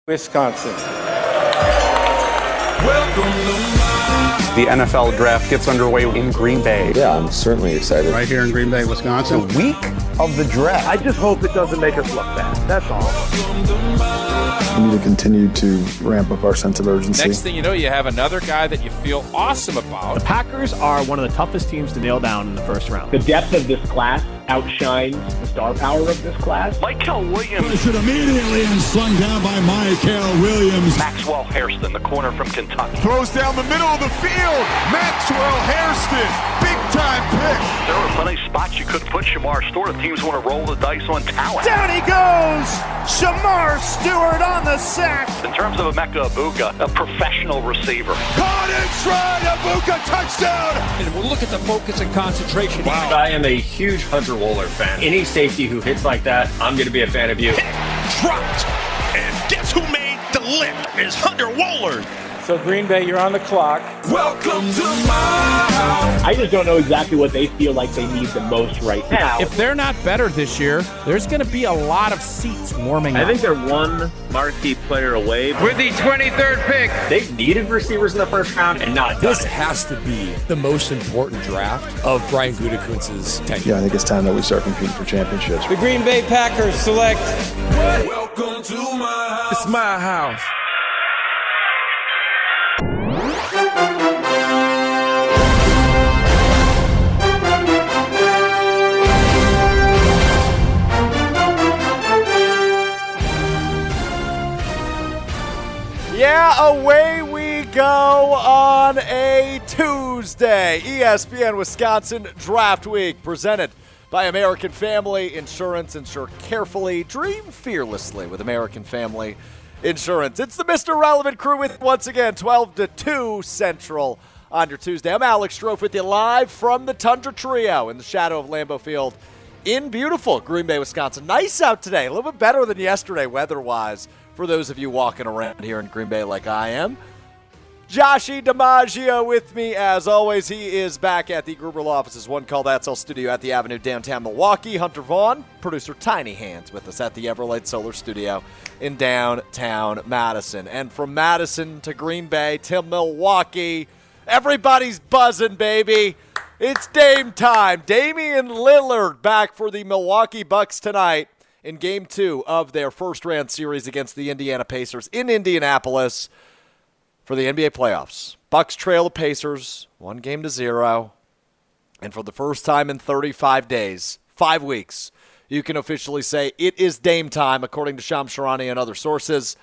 Wisconsin. The NFL draft gets underway in Green Bay. Yeah, I'm certainly excited. Right here in Green Bay, Wisconsin. The week of the draft. I just hope it doesn't make us look bad. That's all. We need to continue to ramp up our sense of urgency. Next thing you know, you have another guy that you feel awesome about. The Packers are one of the toughest teams to nail down in the first round. The depth of this class outshines the star power of this class. Michael Williams. Push it immediately and slung down by Michael Williams. Maxwell Hairston, the corner from Kentucky. Throws down the middle of the field. Maxwell Hairston, big time pick. There were plenty of spots you could put Shamar Stewart. Teams want to roll the dice on talent. Down he goes! Shamar Stewart on the sack. In terms of Emeka Egbuka, a professional receiver. Caught in stride, Egbuka, touchdown! And we'll look at the focus and concentration. Wow. I am a huge Hunter Wohler fan. Any safety who hits like that, I'm going to be a fan of you. Hit, dropped, and guess who made the lip is Hunter Wohler. So Green Bay, you're on the clock. Welcome to my house. I just don't know exactly what they feel like they need the most right now. If they're not better this year, there's going to be a lot of seats warming up. I think they're one marquee player away. With the 23rd pick. They've needed receivers in the first round and not done This has to be the most important draft of Brian Gutekunst's tenure. Yeah, I think it's time that we start competing for championships. The Green Bay Packers select. Welcome to my house. It's my house. Yeah, away we go on a Tuesday. ESPN Wisconsin Draft Week presented by American Family Insurance. Insure carefully, dream fearlessly with American Family Insurance. It's the Mr. Relevant crew with once again 12 to 2 Central on your Tuesday. I'm Alex Strofe with you live from the Tundra Trio in the shadow of Lambeau Field in beautiful Green Bay, Wisconsin. Nice out today, a little bit better than yesterday weather-wise for those of you walking around here in Green Bay like I am. Joshy DiMaggio with me as always. He is back at the Gruber Law Office's One Call That's All studio at the Avenue downtown Milwaukee. Hunter Vaughn, producer Tiny Hands with us at the Everlight Solar Studio in downtown Madison. And from Madison to Green Bay to Milwaukee, everybody's buzzing, baby. It's Dame time. Damian Lillard back for the Milwaukee Bucks tonight in Game 2 of their first-round series against the Indiana Pacers in Indianapolis for the NBA playoffs. Bucks trail the Pacers 1-0, and for the first time in 35 days, 5 weeks, you can officially say it is Dame time, according to Shams Charania and other sources.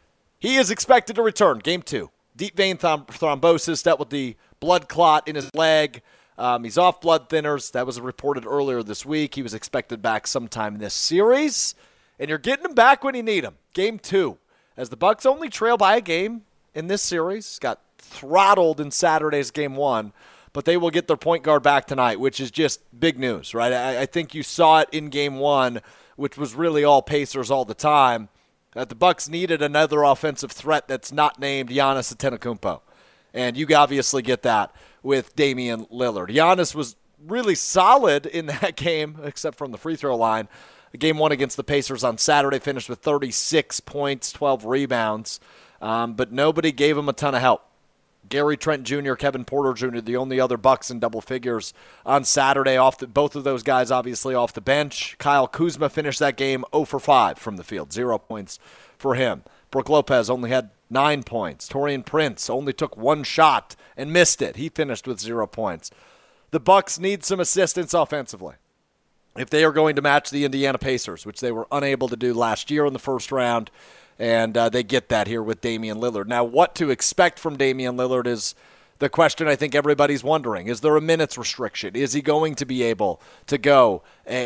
He is expected to return, Game 2. Deep vein thrombosis, dealt with the blood clot in his leg. He's off blood thinners. That was reported earlier this week. He was expected back sometime this series. And you're getting him back when you need him. Game 2. As the Bucks only trail by a game in this series. Got throttled in Saturday's Game 1. But they will get their point guard back tonight, which is just big news, right? I think you saw it in Game 1, which was really all Pacers all the time, that the Bucks needed another offensive threat that's not named Giannis Antetokounmpo. And you obviously get that with Damian Lillard. Giannis was really solid in that game, except from the free throw line. Game 1 against the Pacers on Saturday finished with 36 points, 12 rebounds, but nobody gave him a ton of help. Gary Trent Jr., Kevin Porter Jr., the only other Bucks in double figures on Saturday. Both of those guys obviously off the bench. Kyle Kuzma finished that game 0 for 5 from the field, 0 points for him. Brook Lopez only had 9 points. Taurean Prince only took 1 shot and missed it. He finished with 0 points. The Bucks need some assistance offensively if they are going to match the Indiana Pacers, which they were unable to do last year in the first round, and they get that here with Damian Lillard. Now, what to expect from Damian Lillard is the question I think everybody's wondering. Is there a minutes restriction? Is he going to be able to go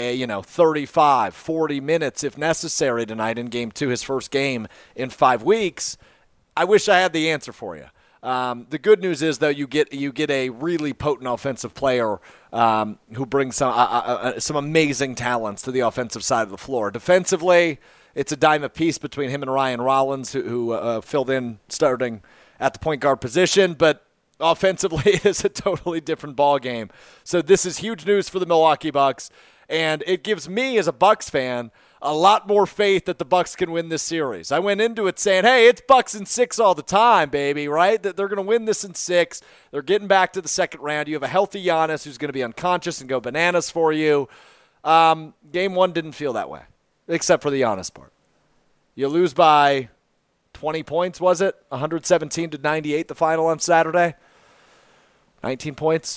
35, 40 minutes if necessary tonight in Game 2, his first game in 5 weeks? I wish I had the answer for you. The good news is, though, you get a really potent offensive player who brings some amazing talents to the offensive side of the floor. Defensively, it's a dime apiece between him and Ryan Rollins, who filled in starting at the point guard position, but offensively it is a totally different ball game. So this is huge news for the Milwaukee Bucks, and it gives me, as a Bucks fan, a lot more faith that the Bucks can win this series. I went into it saying, hey, it's Bucks in 6 all the time, baby, right? That they're going to win this in 6. They're getting back to the second round. You have a healthy Giannis who's going to be unconscious and go bananas for you. Game 1 didn't feel that way, except for the Giannis part. You lose by 20 points, was it? 117-98 the final on Saturday. 19 points.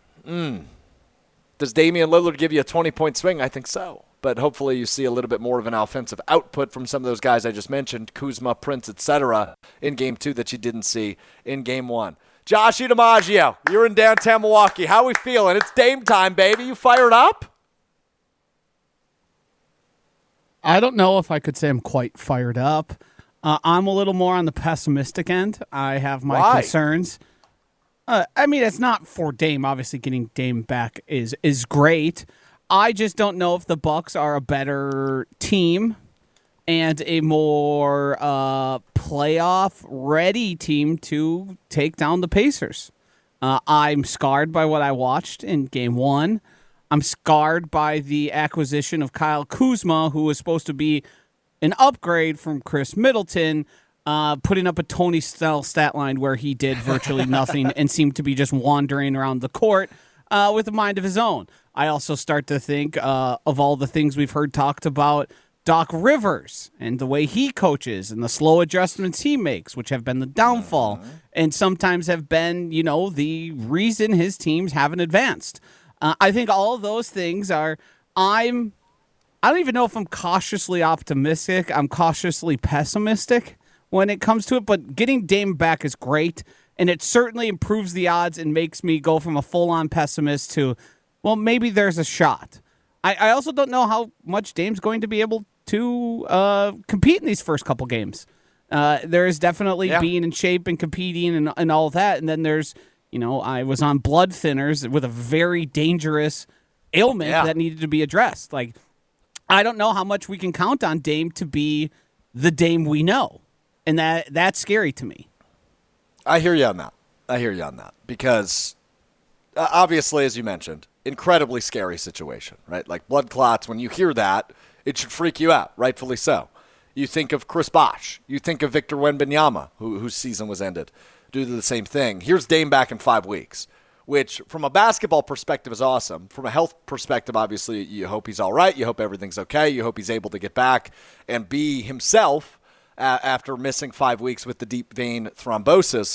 Does Damian Lillard give you a 20-point swing? I think so. But hopefully you see a little bit more of an offensive output from some of those guys I just mentioned, Kuzma, Prince, etc., in Game 2 that you didn't see in Game 1. Josh DiMaggio, you're in downtown Milwaukee. How we feeling? It's Dame time, baby. You fired up? I don't know if I could say I'm quite fired up. I'm a little more on the pessimistic end. I have my concerns. I mean, it's not for Dame. Obviously, getting Dame back is great. I just don't know if the Bucks are a better team and a more playoff-ready team to take down the Pacers. I'm scarred by what I watched in Game 1. I'm scarred by the acquisition of Kyle Kuzma, who was supposed to be an upgrade from Chris Middleton, putting up a Tony Snell stat line where he did virtually nothing and seemed to be just wandering around the court with a mind of his own. I also start to think of all the things we've heard talked about Doc Rivers and the way he coaches and the slow adjustments he makes, which have been the downfall and sometimes have been, the reason his teams haven't advanced. I think all of those things I don't even know if I'm cautiously optimistic. I'm cautiously pessimistic when it comes to it, but getting Dame back is great, and it certainly improves the odds and makes me go from a full-on pessimist to, well, maybe there's a shot. I also don't know how much Dame's going to be able to compete in these first couple games. There is definitely being in shape and competing and all that, and then there's, I was on blood thinners with a very dangerous ailment that needed to be addressed. Like, I don't know how much we can count on Dame to be the Dame we know, and that's scary to me. I hear you on that. Because, obviously, as you mentioned, incredibly scary situation, right? Like blood clots, when you hear that, it should freak you out, rightfully so. You think of Chris Bosh. You think of Victor Wembanyama, whose season was ended due to the same thing. Here's Dame back in 5 weeks, which from a basketball perspective is awesome. From a health perspective, obviously, you hope he's all right. You hope everything's okay. You hope he's able to get back and be himself after missing 5 weeks with the deep vein thrombosis.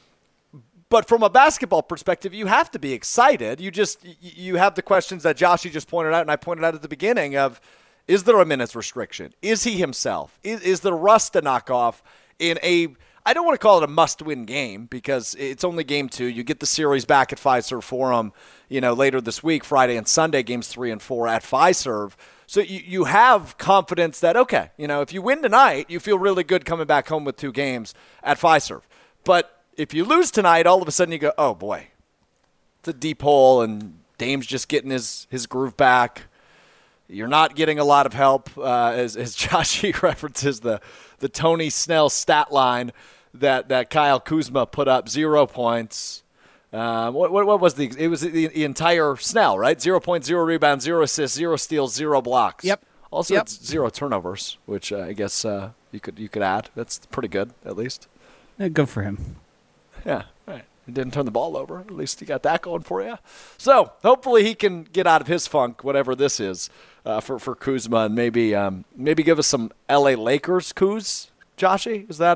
But from a basketball perspective, you have to be excited. You have the questions that Joshy just pointed out, and I pointed out at the beginning of, is there a minutes restriction? Is he himself? Is there rust to knock off in a, I don't want to call it a must-win game because it's only game 2. You get the series back at Fiserv Forum, later this week, Friday and Sunday, games 3 and 4 at Fiserv. So you have confidence that, okay, if you win tonight, you feel really good coming back home with 2 games at Fiserv. But if you lose tonight, all of a sudden you go, oh, boy, it's a deep hole, and Dame's just getting his groove back. You're not getting a lot of help, as Joshy references the Tony Snell stat line that Kyle Kuzma put up, 0 points. What was it was the entire Snell, right? 0 points, 0 rebounds, 0 assists, 0 steals, 0 blocks. Yep. Also, it's 0 turnovers, which I guess you could add. That's pretty good, at least. Yeah, good for him. Yeah, right. He didn't turn the ball over. At least you got that going for you. So hopefully he can get out of his funk, whatever this is, for Kuzma, and maybe give us some LA Lakers Kuz. Joshy, is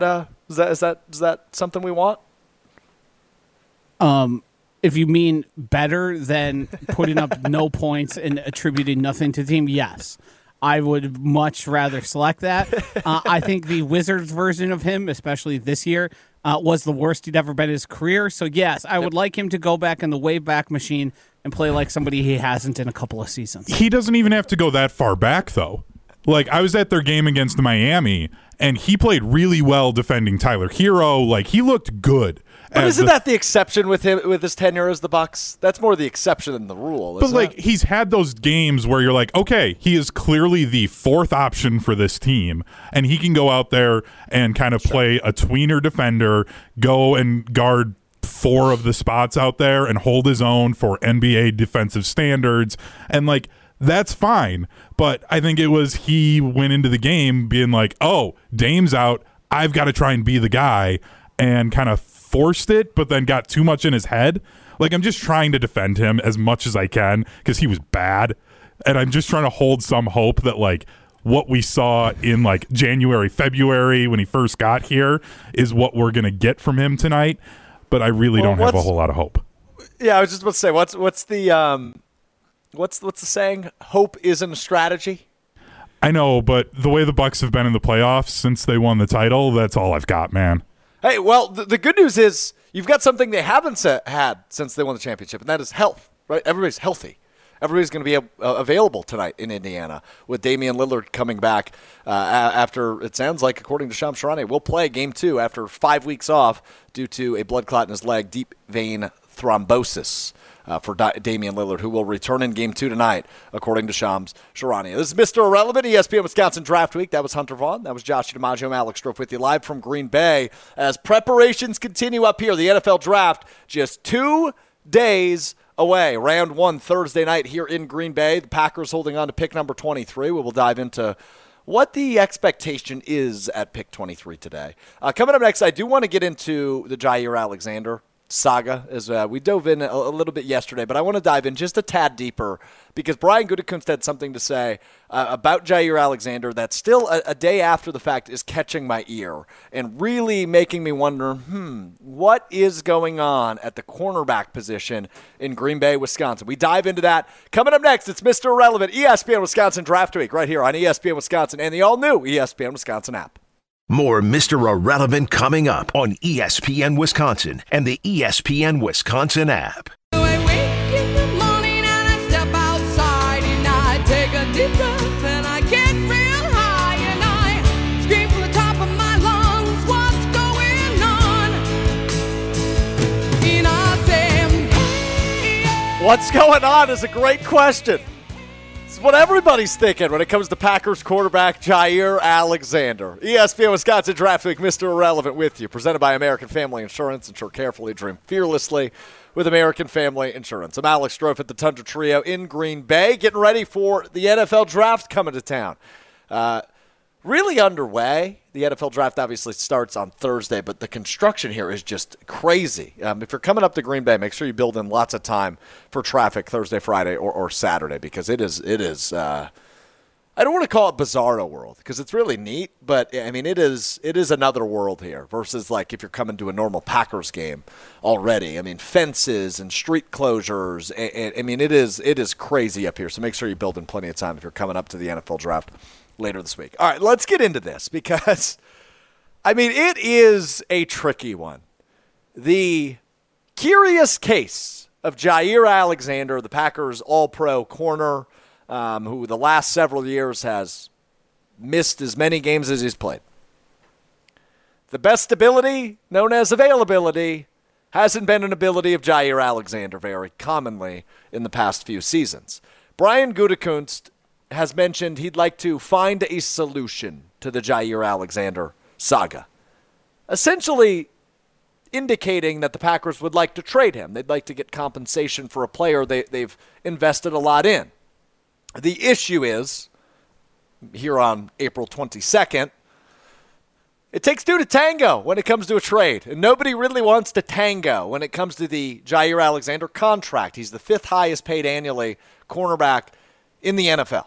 that something we want? If you mean better than putting up no points and attributing nothing to the team, yes. I would much rather select that. I think the Wizards version of him, especially this year, was the worst he'd ever been in his career. So, yes, I would like him to go back in the Wayback Machine and play like somebody he hasn't in a couple of seasons. He doesn't even have to go that far back, though. Like, I was at their game against Miami, and he played really well defending Tyler Hero. Like, he looked good. But isn't that the exception with him, with his tenure as the Bucks? That's more the exception than the rule, isn't it? But, he's had those games where you're like, okay, he is clearly the 4th option for this team, and he can go out there and kind of play a tweener defender, go and guard 4 of the spots out there and hold his own for NBA defensive standards. And, that's fine. But I think it was he went into the game being like, oh, Dame's out. I've got to try and be the guy, and kind of forced it, but then got too much in his head. Like, I'm just trying to defend him as much as I can because he was bad. And I'm just trying to hold some hope that, like, what we saw in, like, January, February when he first got here is what we're going to get from him tonight. But I really don't have a whole lot of hope. Yeah, I was just about to say, what's the saying? Hope isn't a strategy. I know, but the way the Bucks have been in the playoffs since they won the title, that's all I've got, man. Hey, well, the good news is you've got something they haven't had since they won the championship, and that is health, right? Everybody's healthy. Everybody's going to be available tonight in Indiana with Damian Lillard coming back after, it sounds like, according to Shams Charania, will play Game 2 after 5 weeks off due to a blood clot in his leg, deep vein thrombosis. For Damian Lillard, who will return in Game 2 tonight, according to Shams Charania. This is Mr. Irrelevant, ESPN Wisconsin Draft Week. That was Hunter Vaughn. That was Josh DiMaggio. I'm Alex Strofe with you live from Green Bay as preparations continue up here. The NFL Draft just 2 days away. Round 1 Thursday night here in Green Bay. The Packers holding on to pick number 23. We will dive into what the expectation is at pick 23 today. Coming up next, I do want to get into the Jaire Alexander saga, as we dove in a little bit yesterday, but I want to dive in just a tad deeper because Brian Gutekunst had something to say about Jaire Alexander that still a day after the fact is catching my ear and really making me wonder, what is going on at the cornerback position in Green Bay, Wisconsin? We dive into that. Coming up next, it's Mr. Irrelevant, ESPN Wisconsin Draft Week right here on ESPN Wisconsin and the all-new ESPN Wisconsin app. More Mr. Irrelevant coming up on ESPN Wisconsin and the ESPN Wisconsin app. I wake in the morning and I step outside and I take a deep breath and I get real high and I scream from the top of my lungs, what's going on? And I say, hey. What's going on is a great question. What everybody's thinking when it comes to Packers quarterback Jaire Alexander. ESPN Wisconsin Draft Week, Mr. Irrelevant with you. Presented by American Family Insurance. Insure carefully, dream fearlessly with American Family Insurance. I'm Alex Strofe at the Tundra Trio in Green Bay, getting ready for the NFL Draft coming to town. Really underway. The NFL Draft obviously starts on Thursday, but the construction here is just crazy. If you're coming up to Green Bay, make sure you build in lots of time for traffic Thursday, Friday, or Saturday, because it is. I don't want to call it Bizarro World because it's really neat, but I mean it is another world here versus like if you're coming to a normal Packers game already. I mean fences and street closures. And I mean it is crazy up here. So make sure you build in plenty of time if you're coming up to the NFL Draft later this week. All right, let's get into this because, I mean, it is a tricky one. The curious case of Jaire Alexander, the Packers all-pro corner, who the last several years has missed as many games as he's played. The best ability, known as availability, hasn't been an ability of Jaire Alexander very commonly in the past few seasons. Brian Gutekunst has mentioned he'd like to find a solution to the Jaire Alexander saga, essentially indicating that the Packers would like to trade him. They'd like to get compensation for a player they've invested a lot in. The issue is, here on April 22nd, it takes two to tango when it comes to a trade, and nobody really wants to tango when it comes to the Jaire Alexander contract. He's the 5th highest paid annually cornerback in the NFL.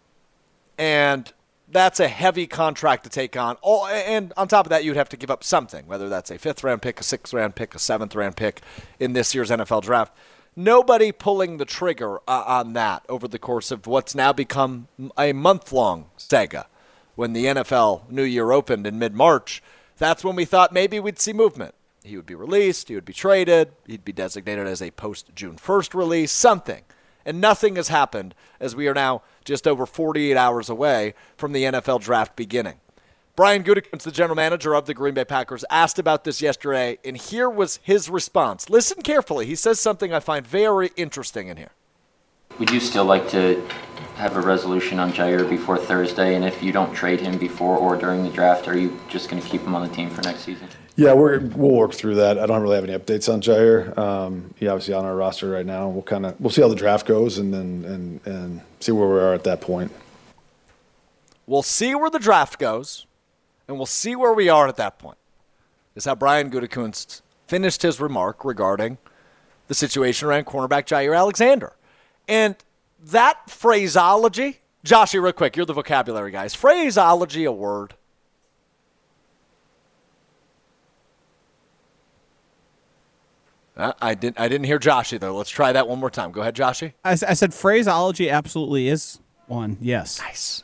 And that's a heavy contract to take on. And on top of that, you'd have to give up something, whether that's a 5th-round pick, a 6th-round pick, a 7th-round pick in this year's NFL Draft. Nobody pulling the trigger on that over the course of what's now become a month-long saga. When the NFL New Year opened in mid-March, that's when we thought maybe we'd see movement. He would be released, he would be traded, he'd be designated as a post-June 1st release, something. And nothing has happened as we are now just over 48 hours away from the NFL Draft beginning. Brian Gutekunst, the general manager of the Green Bay Packers, asked about this yesterday, and here was his response. Listen carefully. He says something I find very interesting in here. Would you still like to have a resolution on Jair before Thursday? And if you don't trade him before or during the draft, are you just going to keep him on the team for next season? Yeah, we'll work through that. I don't really have any updates on Jair. He's obviously on our roster right now. We'll see how the draft goes and see where we are at that point. We'll see where the draft goes, and we'll see where we are at that point. Is how Brian Gutekunst finished his remark regarding the situation around cornerback Jair Alexander. And that phraseology, Joshy, real quick, you're the vocabulary guy. Is phraseology a word? I didn't hear Joshy, though. Let's try that one more time. Go ahead, Joshy. I said phraseology absolutely is one, yes. Nice.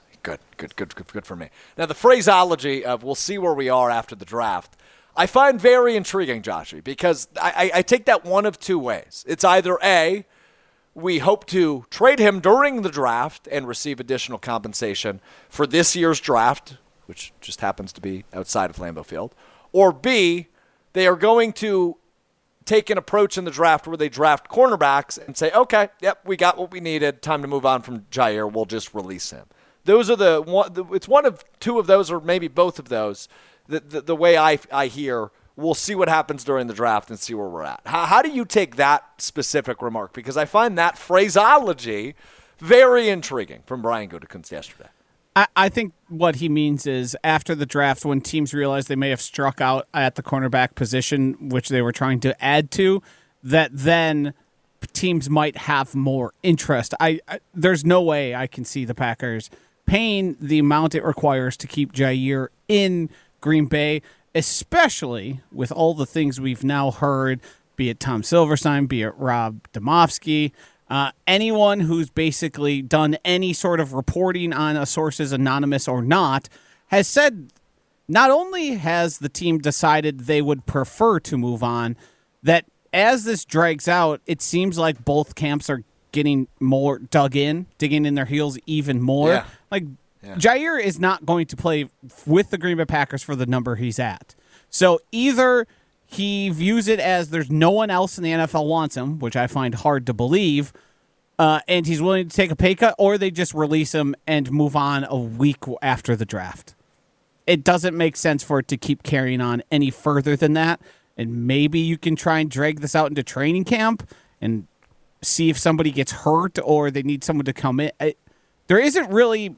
Good for me. Now, the phraseology of we'll see where we are after the draft, I find very intriguing, Joshy, because I take that one of two ways. It's either A, we hope to trade him during the draft and receive additional compensation for this year's draft, which just happens to be outside of Lambeau Field, or B, they are going to take an approach in the draft where they draft cornerbacks and say, okay, yep, we got what we needed, time to move on from Jair, we'll just release him. Those are it's one of two of those, or maybe both of those. The way I hear, we'll see what happens during the draft and see where we're at. How do you take that specific remark? Because I find that phraseology very intriguing from Brian Gutekunst yesterday. I think what he means is after the draft, when teams realize they may have struck out at the cornerback position, which they were trying to add to, that then teams might have more interest. There's no way I can see the Packers paying the amount it requires to keep Jair in Green Bay, especially with all the things we've now heard, be it Tom Silverstein, be it Rob Domofsky, anyone who's basically done any sort of reporting on a source's anonymous or not, has said not only has the team decided they would prefer to move on, that as this drags out, it seems like both camps are getting more digging in their heels even more. Yeah. Jair is not going to play with the Green Bay Packers for the number he's at. So either he views it as there's no one else in the NFL wants him, which I find hard to believe, and he's willing to take a pay cut, or they just release him and move on a week after the draft. It doesn't make sense for it to keep carrying on any further than that, and maybe you can try and drag this out into training camp and see if somebody gets hurt or they need someone to come in. There isn't really...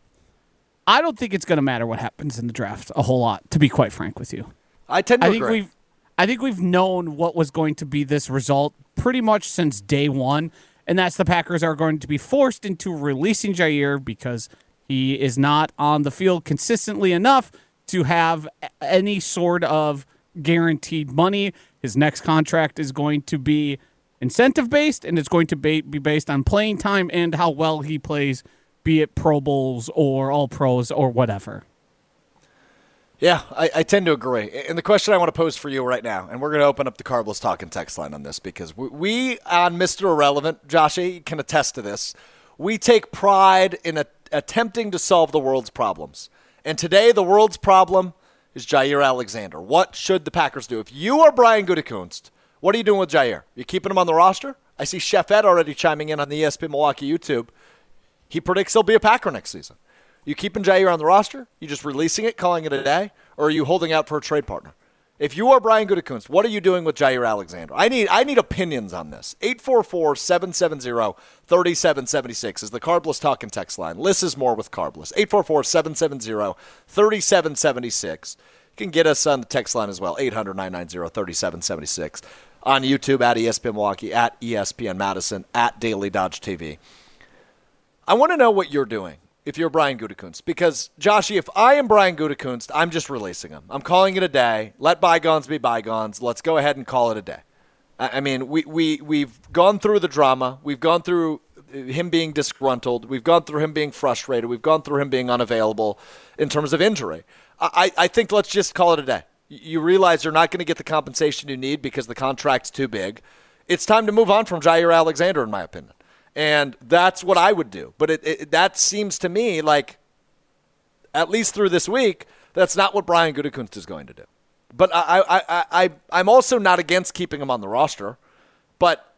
I don't think it's going to matter what happens in the draft a whole lot, to be quite frank with you. I tend to agree. I think we've known what was going to be this result pretty much since day one, and that's the Packers are going to be forced into releasing Jair because he is not on the field consistently enough to have any sort of guaranteed money. His next contract is going to be incentive-based, and it's going to be based on playing time and how well he plays, be it Pro Bowls or All-Pros or whatever. Yeah, I tend to agree. And the question I want to pose for you right now, and we're going to open up the Carbless Talking text line on this because we on Mr. Irrelevant, Joshy, can attest to this. We take pride in attempting to solve the world's problems. And today, the world's problem is Jair Alexander. What should the Packers do? If you are Brian Gutekunst, what are you doing with Jair? You keeping him on the roster? I see Chef Ed already chiming in on the ESPN Milwaukee YouTube. He predicts he'll be a Packer next season. You keeping Jair on the roster? You just releasing it, calling it a day? Or are you holding out for a trade partner? If you are Brian Gutekunst, what are you doing with Jair Alexander? I need opinions on this. 844-770-3776 is the Carbless Talking text line. Liz is more with Carbless. 844-770-3776. You can get us on the text line as well. 800-990-3776. On YouTube at ESPN Milwaukee, at ESPN Madison, at Daily Dodge TV. I want to know what you're doing if you're Brian Gutekunst. Because, Joshy, if I am Brian Gutekunst, I'm just releasing him. I'm calling it a day. Let bygones be bygones. Let's go ahead and call it a day. I mean, we've gone through the drama. We've gone through him being disgruntled. We've gone through him being frustrated. We've gone through him being unavailable in terms of injury. I think let's just call it a day. You realize you're not going to get the compensation you need because the contract's too big. It's time to move on from Jair Alexander, in my opinion. And that's what I would do. But that seems to me like, at least through this week, that's not what Brian Gutekunst is going to do. But I'm also not against keeping him on the roster. But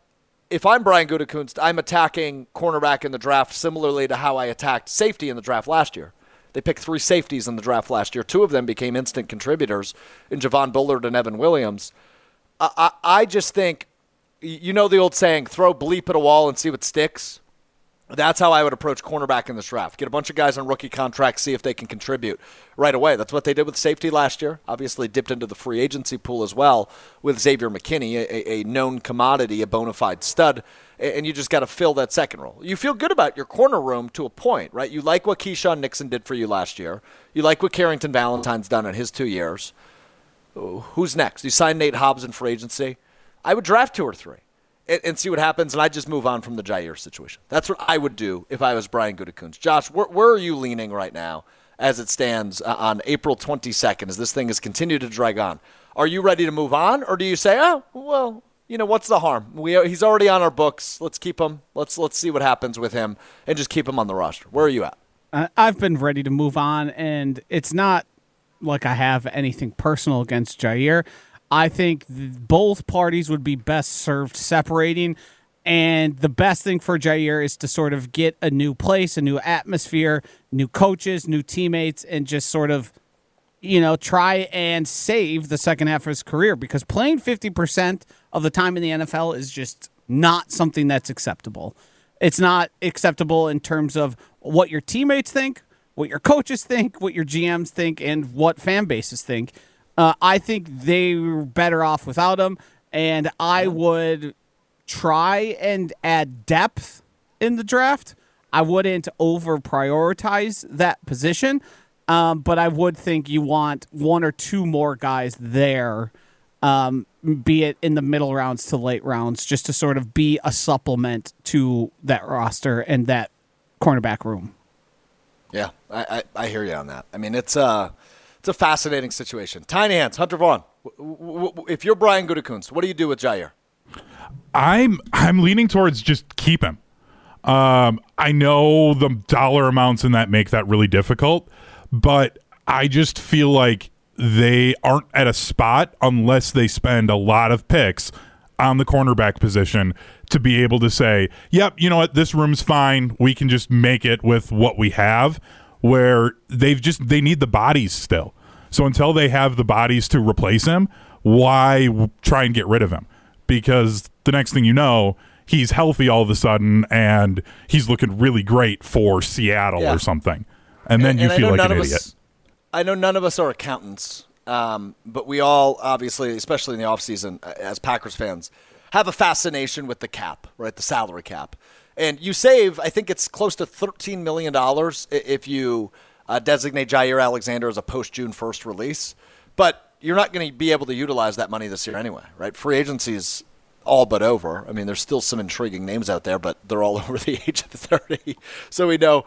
if I'm Brian Gutekunst, I'm attacking cornerback in the draft similarly to how I attacked safety in the draft last year. They picked 3 safeties in the draft last year. 2 of them became instant contributors in Javon Bullard and Evan Williams. I just think, you know the old saying, throw bleep at a wall and see what sticks? That's how I would approach cornerback in this draft. Get a bunch of guys on rookie contracts, see if they can contribute right away. That's what they did with safety last year. Obviously dipped into the free agency pool as well with Xavier McKinney, a known commodity, a bona fide stud, and you just got to fill that second role. You feel good about your corner room to a point, right? You like what Keyshawn Nixon did for you last year. You like what Carrington Valentine's done in his 2 years. Who's next? You signed Nate Hobbs in free agency. I would draft 2 or 3. And see what happens, and I just move on from the Jair situation. That's what I would do if I was Brian Gutekunst. Josh, where are you leaning right now as it stands on April 22nd as this thing has continued to drag on? Are you ready to move on, or do you say, oh, well, you know, what's the harm? He's already on our books. Let's keep him. Let's see what happens with him and just keep him on the roster. Where are you at? I've been ready to move on, and it's not like I have anything personal against Jair. I think both parties would be best served separating, and the best thing for Jair is to sort of get a new place, a new atmosphere, new coaches, new teammates, and just sort of, you know, try and save the second half of his career, because playing 50% of the time in the NFL is just not something that's acceptable. It's not acceptable in terms of what your teammates think, what your coaches think, what your GMs think, and what fan bases think. I think they were better off without him, and I would try and add depth in the draft. I wouldn't over-prioritize that position, but I would think you want 1 or 2 more guys there, be it in the middle rounds to late rounds, just to sort of be a supplement to that roster and that cornerback room. Yeah, I hear you on that. I mean, it's a fascinating situation. Tiny Hands, Hunter Vaughn, if you're Brian Gutekunst, what do you do with Jair? I'm leaning towards just keep him. I know the dollar amounts in that make that really difficult, but I just feel like they aren't at a spot unless they spend a lot of picks on the cornerback position to be able to say, yep, you know what, this room's fine. We can just make it with what we have, where they need the bodies still. So until they have the bodies to replace him, why try and get rid of him? Because the next thing you know, he's healthy all of a sudden and he's looking really great for Seattle or something. And then you feel like an idiot. I know none of us are accountants, but we all, obviously, especially in the offseason, as Packers fans, have a fascination with the cap, right? The salary cap. And you save, I think it's close to $13 million if you designate Jair Alexander as a post-June 1st release. But you're not going to be able to utilize that money this year anyway, right? Free agency is all but over. I mean, there's still some intriguing names out there, but they're all over the age of 30. So we know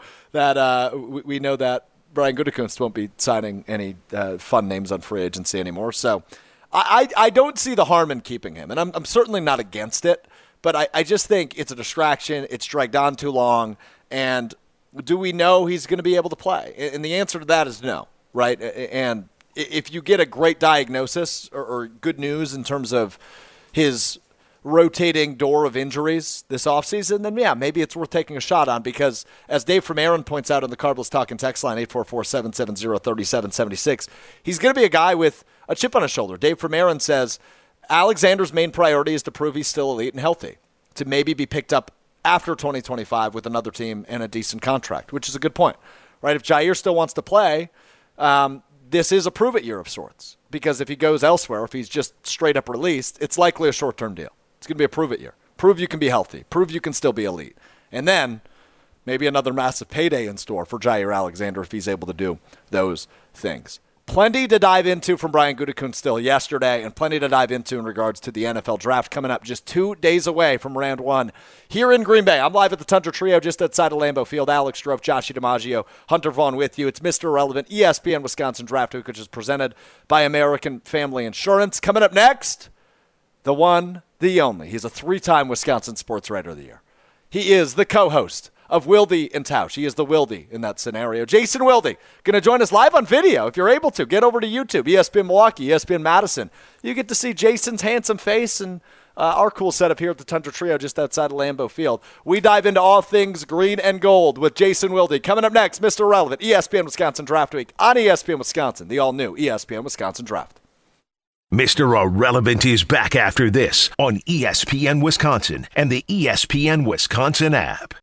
that Brian Gutekunst won't be signing any fun names on free agency anymore. So I don't see the harm in keeping him, and I'm certainly not against it. But I just think it's a distraction. It's dragged on too long. And do we know he's going to be able to play? And the answer to that is no, right? And if you get a great diagnosis or good news in terms of his rotating door of injuries this offseason, then yeah, maybe it's worth taking a shot on, because as Dave from Aaron points out on the Cardinals Talking text line, 844-770-3776, he's going to be a guy with a chip on his shoulder. Dave from Aaron says Alexander's main priority is to prove he's still elite and healthy, to maybe be picked up after 2025 with another team and a decent contract, which is a good point, right? If Jair still wants to play, this is a prove-it year of sorts, because if he goes elsewhere, if he's just straight up released, it's likely a short-term deal. It's going to be a prove-it year. Prove you can be healthy. Prove you can still be elite. And then maybe another massive payday in store for Jair Alexander if he's able to do those things. Plenty to dive into from Brian Gutekunst still yesterday, and plenty to dive into in regards to the NFL draft coming up just 2 days away from round one here in Green Bay. I'm live at the Tundra Trio just outside of Lambeau Field. Alex Strofe, Josh DiMaggio, Hunter Vaughn with you. It's Mr. Irrelevant, ESPN Wisconsin Draft Week, which is presented by American Family Insurance. Coming up next, the one, the only. He's a 3-time Wisconsin Sports Writer of the Year. He is the co-host of Wilde and Tausch. He is the Wilde in that scenario. Jason Wilde, going to join us live on video. If you're able to, get over to YouTube, ESPN Milwaukee, ESPN Madison. You get to see Jason's handsome face and our cool setup here at the Tundra Trio just outside of Lambeau Field. We dive into all things green and gold with Jason Wilde. Coming up next, Mr. Irrelevant, ESPN Wisconsin Draft Week on ESPN Wisconsin, the all-new ESPN Wisconsin Draft. Mr. Irrelevant is back after this on ESPN Wisconsin and the ESPN Wisconsin app.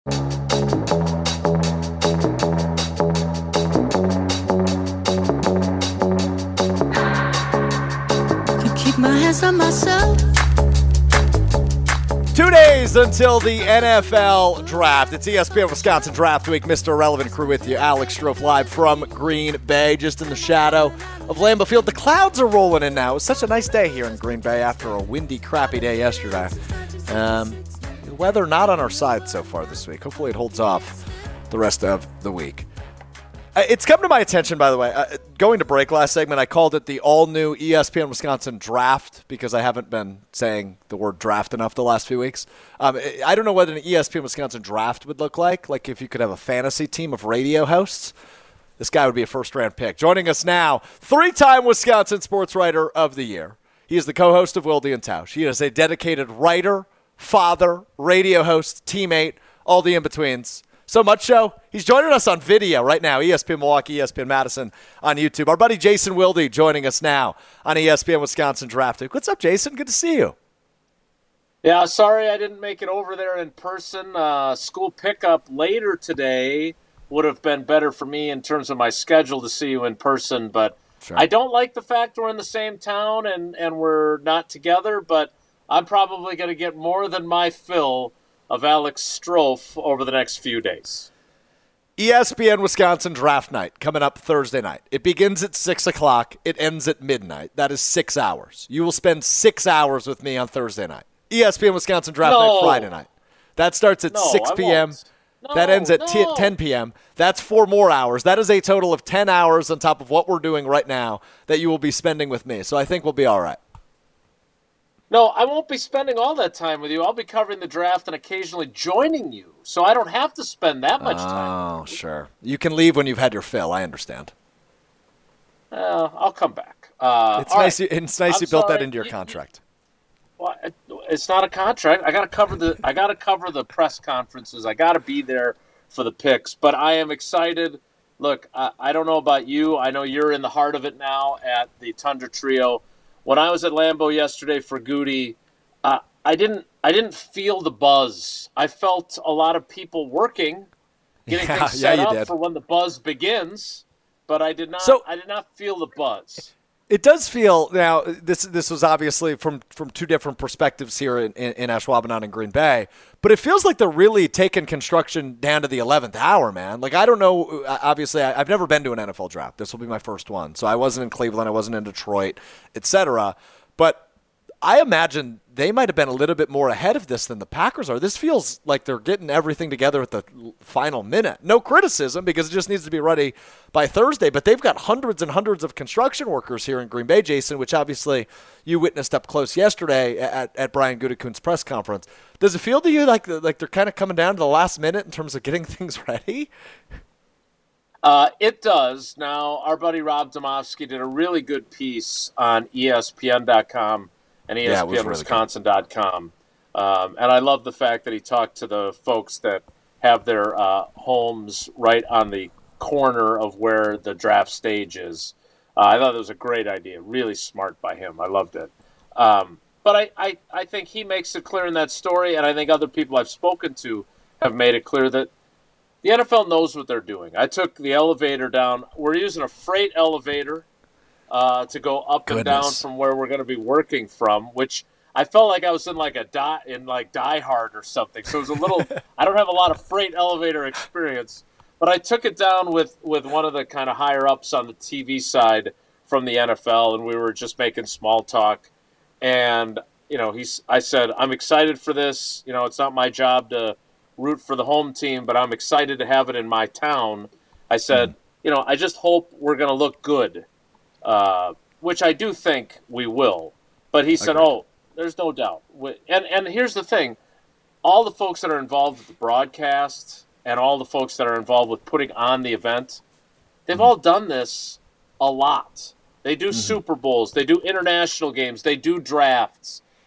Keep my hands on myself. 2 days until the NFL draft. It's ESPN Wisconsin Draft Week. Mr. Irrelevant crew with you. Alex Strofe live from Green Bay, just in the shadow of Lambeau Field. The clouds are rolling in now. It was such a nice day here in Green Bay after a windy, crappy day yesterday. The weather not on our side so far this week. Hopefully it holds off the rest of the week. It's come to my attention, by the way, going to break last segment, I called it the all-new ESPN Wisconsin Draft because I haven't been saying the word draft enough the last few weeks. I don't know what an ESPN Wisconsin Draft would look like if you could have a fantasy team of radio hosts. This guy would be a first-round pick. Joining us now, 3-time Wisconsin Sports Writer of the Year. He is the co-host of Wilde and Tausch. He is a dedicated writer, father, radio host, teammate, all the in-betweens. So much so, he's joining us on video right now, ESPN Milwaukee, ESPN Madison on YouTube. Our buddy Jason Wilde joining us now on ESPN Wisconsin Draft Week. What's up, Jason? Good to see you. Yeah, sorry I didn't make it over there in person. School pickup later today would have been better for me in terms of my schedule to see you in person, but sure. I don't like the fact we're in the same town and we're not together, but I'm probably going to get more than my fill of Alex Strofe over the next few days. ESPN Wisconsin Draft Night coming up Thursday night. It begins at 6 o'clock. It ends at midnight. That is 6 hours. You will spend 6 hours with me on Thursday night. ESPN Wisconsin Draft Night Friday night. That starts at 6 p.m. That ends at 10 p.m. That's 4 more hours. That is a total of 10 hours on top of what we're doing right now that you will be spending with me. So I think we'll be all right. No, I won't be spending all that time with you. I'll be covering the draft and occasionally joining you, so I don't have to spend that much time. Oh, sure. You can leave when you've had your fill. I understand. I'll come back. It's nice you built that into your contract. Well, it's not a contract. I got to cover the press conferences. I got to be there for the picks. But I am excited. Look, I don't know about you. I know you're in the heart of it now at the Tundra Trio. When I was at Lambeau yesterday for Goody, I didn't feel the buzz. I felt a lot of people working, getting things set up for when the buzz begins, but I did not feel the buzz. It does feel now. This was obviously from two different perspectives here in Ashwaubenon and Green Bay, but it feels like they're really taking construction down to the 11th hour, man. Like I don't know. Obviously, I've never been to an NFL draft. This will be my first one, so I wasn't in Cleveland, I wasn't in Detroit, etc. But I imagine they might have been a little bit more ahead of this than the Packers are. This feels like they're getting everything together at the final minute. No criticism because it just needs to be ready by Thursday, but they've got hundreds and hundreds of construction workers here in Green Bay, Jason, which obviously you witnessed up close yesterday at Brian Gutekunst's press conference. Does it feel to you like they're kind of coming down to the last minute in terms of getting things ready? It does. Now, our buddy Rob Domofsky did a really good piece on ESPN.com and ESPNWisconsin.com. And I love the fact that he talked to the folks that have their homes right on the corner of where the draft stage is. I thought it was a great idea. Really smart by him. I loved it. But I think he makes it clear in that story, and I think other people I've spoken to have made it clear that the NFL knows what they're doing. I took the elevator down. We're using a freight elevator to go up and down from where we're going to be working from, which I felt like I was in like Die Hard or something. So it was a little. I don't have a lot of freight elevator experience, but I took it down with one of the kind of higher ups on the TV side from the NFL, and we were just making small talk. And I said, I'm excited for this. It's not my job to root for the home team, but I'm excited to have it in my town. I said, I just hope we're going to look good. Which I do think we will. But he said, oh, there's no doubt. And here's the thing. All the folks that are involved with the broadcast and all the folks that are involved with putting on the event, they've all done this a lot. They do Super Bowls. They do international games. They do drafts.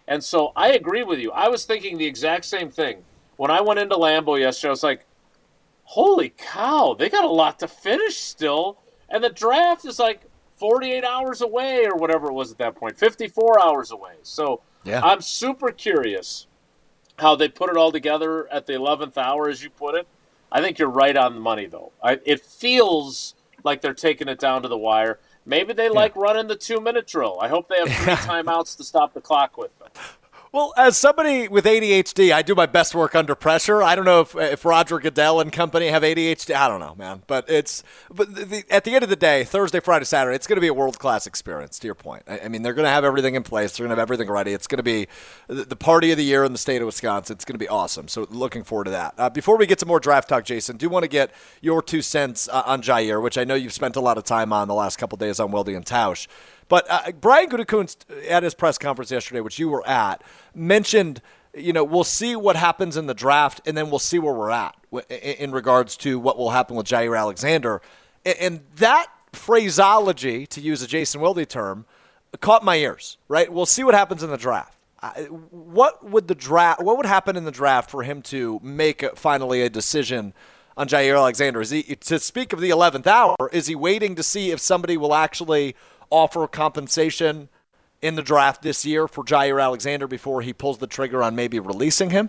And so I agree with you. I was thinking the exact same thing. When I went into Lambeau yesterday, I was like, holy cow, they got a lot to finish still. And the draft is like 48 hours away or whatever it was at that point, 54 hours away. So I'm super curious how they put it all together at the 11th hour, as you put it. I think you're right on the money, though. It feels like they're taking it down to the wire. Maybe they like running the 2-minute drill. I hope they have 3 timeouts to stop the clock with them. Well, as somebody with ADHD, I do my best work under pressure. I don't know if Roger Goodell and company have ADHD. I don't know, man. But at the end of the day, Thursday, Friday, Saturday, it's going to be a world-class experience, to your point. I mean, they're going to have everything in place. They're going to have everything ready. It's going to be the party of the year in the state of Wisconsin. It's going to be awesome. So looking forward to that. Before we get to more draft talk, Jason, do want to get your 2 cents on Jair, which I know you've spent a lot of time on the last couple of days on Wilde and Tausch. But Brian Gutekunst at his press conference yesterday, which you were at, mentioned, we'll see what happens in the draft, and then we'll see where we're at in regards to what will happen with Jair Alexander. And that phraseology, to use a Jason Wilde term, caught my ears, right? We'll see what happens in the draft. What would happen in the draft for him to make finally a decision on Jair Alexander? Is he, to speak of the 11th hour, is he waiting to see if somebody will actually offer compensation in the draft this year for Jair Alexander before he pulls the trigger on maybe releasing him?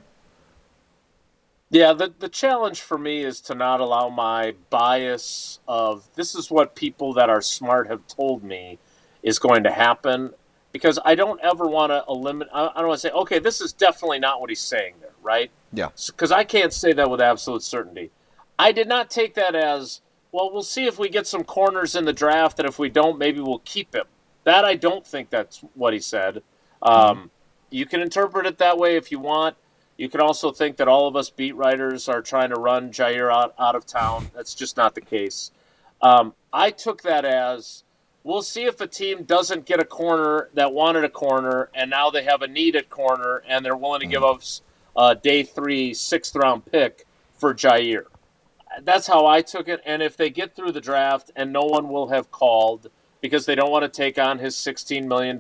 Yeah, the challenge for me is to not allow my bias of this is what people that are smart have told me is going to happen, because I don't ever want to eliminate. I don't want to say, okay, this is definitely not what he's saying there, right? Yeah. Because I can't say that with absolute certainty. I did not take that as, well, we'll see if we get some corners in the draft, and if we don't, maybe we'll keep him. That I don't think that's what he said. You can interpret it that way if you want. You can also think that all of us beat writers are trying to run Jair out of town. That's just not the case. I took that as, we'll see if a team doesn't get a corner that wanted a corner, and now they have a need at corner, and they're willing to give us a day 3, 6th-round pick for Jair. That's how I took it. And if they get through the draft and no one will have called because they don't want to take on his $16 million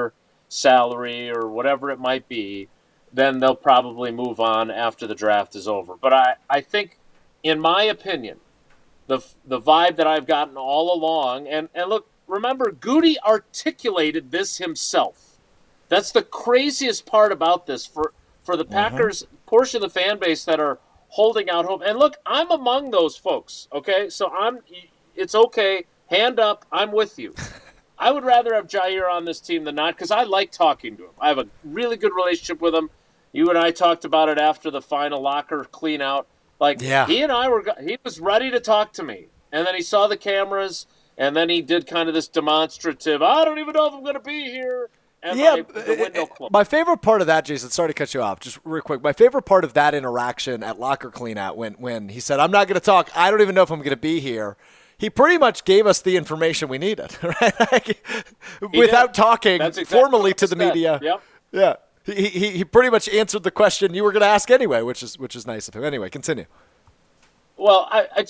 salary or whatever it might be, then they'll probably move on after the draft is over. But I think, in my opinion, the vibe that I've gotten all along, and look, remember, Goody articulated this himself. That's the craziest part about this for the Packers portion of the fan base that are holding out hope. And look, I'm among those folks, okay? So it's okay. Hand up. I'm with you. I would rather have Jair on this team than not, because I like talking to him. I have a really good relationship with him. You and I talked about it after the final locker clean out. He and I he was ready to talk to me. And then he saw the cameras, and then he did kind of this demonstrative, I don't even know if I'm going to be here. And the window closed. My favorite part of that, Jason, sorry to cut you off, just real quick. My favorite part of that interaction at locker cleanout when he said, I'm not going to talk, I don't even know if I'm going to be here, he pretty much gave us the information we needed, right? Without talking formally to the media. Yep. Yeah. He pretty much answered the question you were going to ask anyway, which is nice of him. Anyway, continue. Well,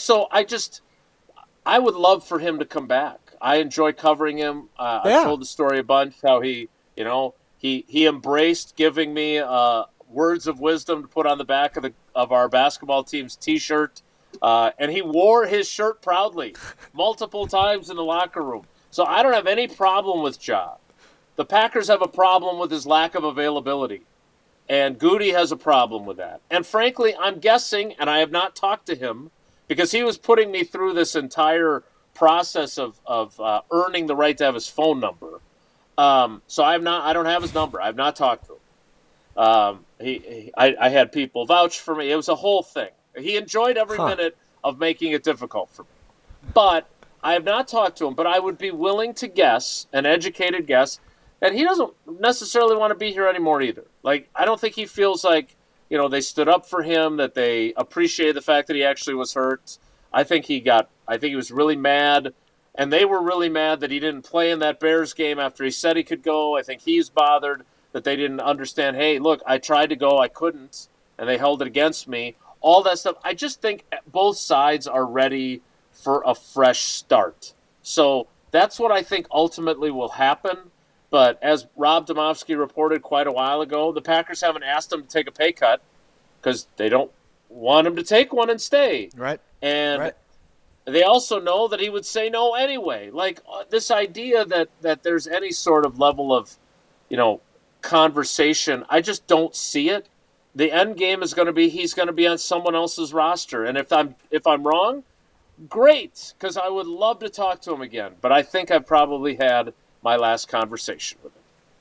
I would love for him to come back. I enjoy covering him. I told the story a bunch, how he embraced giving me words of wisdom to put on the back of our basketball team's T-shirt, and he wore his shirt proudly multiple times in the locker room. So I don't have any problem with Ja. The Packers have a problem with his lack of availability, and Goody has a problem with that. And frankly, I'm guessing, and I have not talked to him, because he was putting me through this entire process of earning the right to have his phone number. So I don't have his number. I've not talked to him. I had people vouch for me. It was a whole thing. He enjoyed every minute of making it difficult for me. But I have not talked to him. But I would be willing to guess, an educated guess, that he doesn't necessarily want to be here anymore either. I don't think he feels like, they stood up for him, that they appreciated the fact that he actually was hurt. I think he was really mad, and they were really mad that he didn't play in that Bears game after he said he could go. I think he's bothered that they didn't understand, hey, look, I tried to go, I couldn't, and they held it against me. All that stuff. I just think both sides are ready for a fresh start. So that's what I think ultimately will happen. But as Rob Domofsky reported quite a while ago, the Packers haven't asked him to take a pay cut because they don't want him to take one and stay. Right. And they also know that he would say no anyway. Like this idea that there's any sort of level of, conversation, I just don't see it. The end game is going to be he's going to be on someone else's roster. And if I'm wrong, great, because I would love to talk to him again. But I think I've probably had my last conversation with him.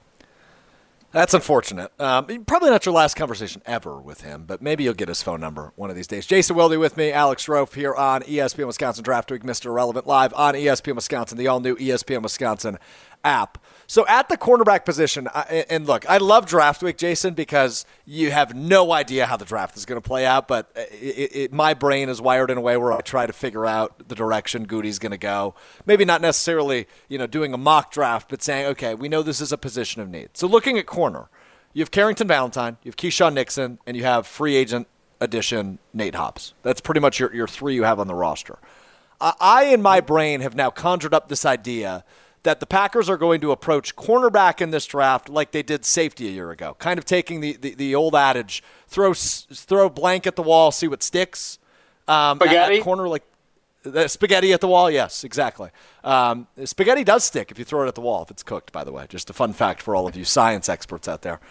That's unfortunate. Probably not your last conversation ever with him, but maybe you'll get his phone number one of these days. Jason Wilde with me, Alex Rofe here on ESPN Wisconsin Draft Week, Mr. Irrelevant, live on ESPN Wisconsin, the all-new ESPN Wisconsin app. So at the cornerback position, and look, I love Draft Week, Jason, because you have no idea how the draft is going to play out, but my brain is wired in a way where I try to figure out the direction Goody's going to go. Maybe not necessarily, doing a mock draft, but saying, okay, we know this is a position of need. So looking at corner, you have Carrington Valentine, you have Keyshawn Nixon, and you have free agent addition Nate Hobbs. That's pretty much your three you have on the roster. I in my brain, have now conjured up this idea that the Packers are going to approach cornerback in this draft like they did safety a year ago, kind of taking the old adage, throw blank at the wall, see what sticks. Spaghetti? At corner, like the spaghetti at the wall, yes, exactly. Spaghetti does stick if you throw it at the wall, if it's cooked, by the way. Just a fun fact for all of you science experts out there.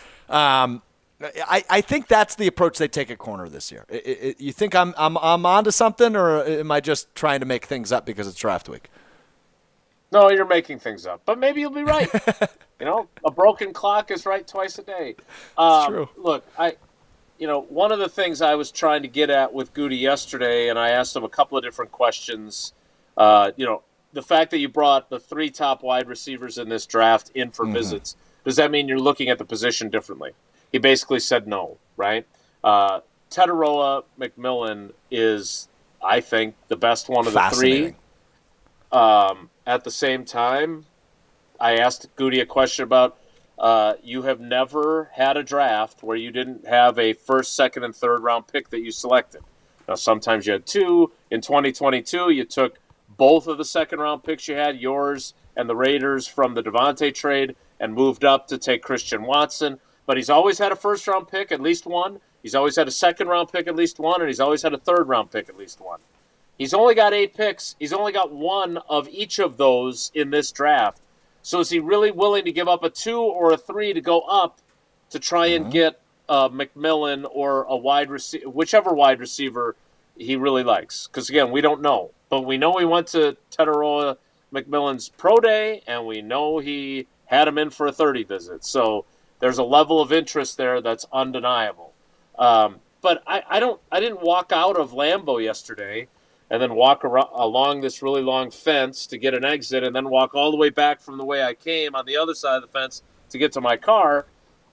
I think that's the approach they take at corner this year. You think I'm onto something, or am I just trying to make things up because it's draft week? No, you're making things up, but maybe you'll be right. A broken clock is right twice a day. It's true. Look, one of the things I was trying to get at with Goody yesterday, and I asked him a couple of different questions. The fact that you brought the 3 top wide receivers in this draft in for visits, does that mean you're looking at the position differently? He basically said no, right? Teteroa McMillan is, I think, the best one of the 3. At the same time, I asked Goody a question about you have never had a draft where you didn't have a first, second, and third round pick that you selected. Now, sometimes you had 2. In 2022, you took both of the second round picks you had, yours and the Raiders, from the Devontae trade and moved up to take Christian Watson. But he's always had a first round pick, at least one. He's always had a second round pick, at least one. And he's always had a third round pick, at least one. He's only got 8 picks. He's only got 1 of each of those in this draft. So is he really willing to give up a 2 or a 3 to go up to try and get McMillan or a wide receiver, whichever wide receiver he really likes? Because, again, we don't know. But we know he went to Teteroa McMillan's pro day, and we know he had him in for a 30 visit. So there's a level of interest there that's undeniable. But I didn't walk out of Lambeau yesterday and then walk along this really long fence to get an exit, and then walk all the way back from the way I came on the other side of the fence to get to my car.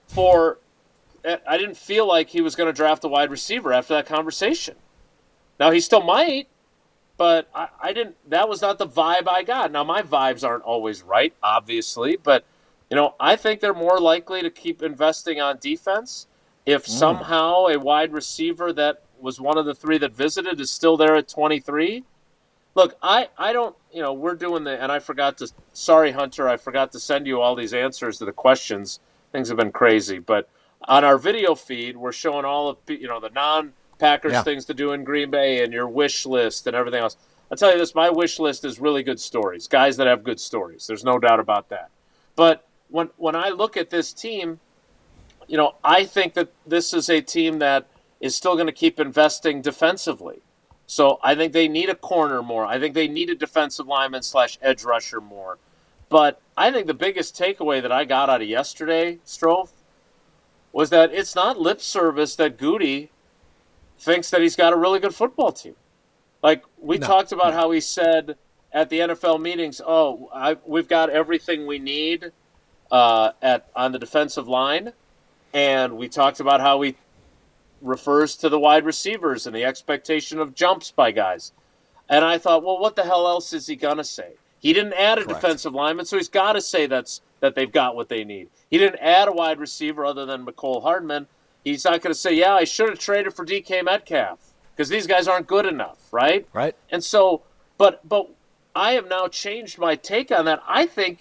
I didn't feel like he was going to draft a wide receiver after that conversation. Now, he still might, but I didn't. That was not the vibe I got. Now, my vibes aren't always right, obviously, but I think they're more likely to keep investing on defense if somehow a wide receiver that was one of the 3 that visited is still there at 23. Look, I don't, we're doing and sorry, Hunter, I forgot to send you all these answers to the questions. Things have been crazy. But on our video feed, we're showing all of, the non-Packers things to do in Green Bay and your wish list and everything else. I'll tell you this, my wish list is really good stories, guys that have good stories. There's no doubt about that. But when I look at this team, I think that this is a team that is still going to keep investing defensively. So I think they need a corner more. I think they need a defensive lineman / edge rusher more. But I think the biggest takeaway that I got out of yesterday, Strofe, was that it's not lip service that Goody thinks that he's got a really good football team. Like, we talked about how he said at the NFL meetings, we've got everything we need on the defensive line. And we talked about how he refers to the wide receivers and the expectation of jumps by guys. And I thought, well, what the hell else is he going to say? He didn't add a defensive lineman, so he's got to say that they've got what they need. He didn't add a wide receiver other than Mecole Hardman. He's not going to say, I should have traded for DK Metcalf because these guys aren't good enough, right? Right. And so, but I have now changed my take on that. I think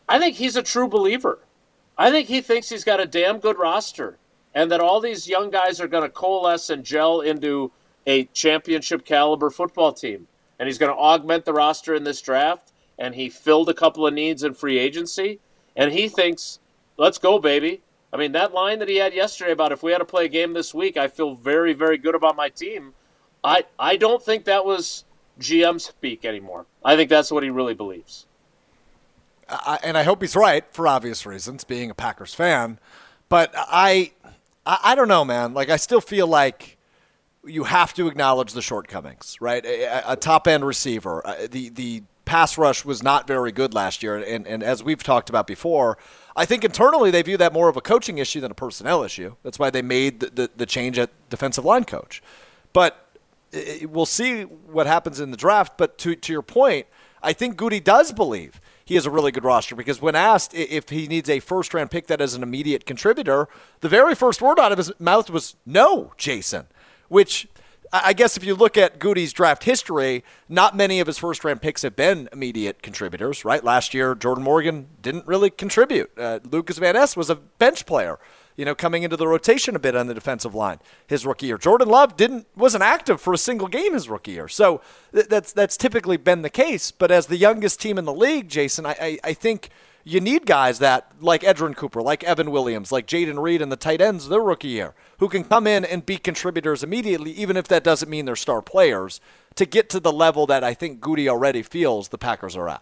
I think he's a true believer. I think he thinks he's got a damn good roster and that all these young guys are going to coalesce and gel into a championship caliber football team. And he's going to augment the roster in this draft. And he filled a couple of needs in free agency. And he thinks, let's go, baby. I mean, that line that he had yesterday about if we had to play a game this week, I feel very, very good about my team. I don't think that was GM speak anymore. I think that's what he really believes. And I hope he's right for obvious reasons, being a Packers fan. But I don't know, man. Like, I still feel like you have to acknowledge the shortcomings, right? A top-end receiver. The pass rush was not very good last year. And as we've talked about before, I think internally they view that more of a coaching issue than a personnel issue. That's why they made the change at defensive line coach. But we'll see what happens in the draft. But to your point, I think Goody does believe he has a really good roster, because when asked if he needs a first-round pick that is an immediate contributor, the very first word out of his mouth was, no, Jason, which I guess if you look at Goody's draft history, not many of his first-round picks have been immediate contributors, right? Last year, Jordan Morgan didn't really contribute. Lucas Van Ness was a bench player, coming into the rotation a bit on the defensive line his rookie year. Jordan Love wasn't active for a single game his rookie year. So that's typically been the case. But as the youngest team in the league, Jason, I think you need guys that, like Edgerrin Cooper, like Evan Williams, like Jaden Reed and the tight ends their rookie year, who can come in and be contributors immediately, even if that doesn't mean they're star players, to get to the level that I think Goody already feels the Packers are at.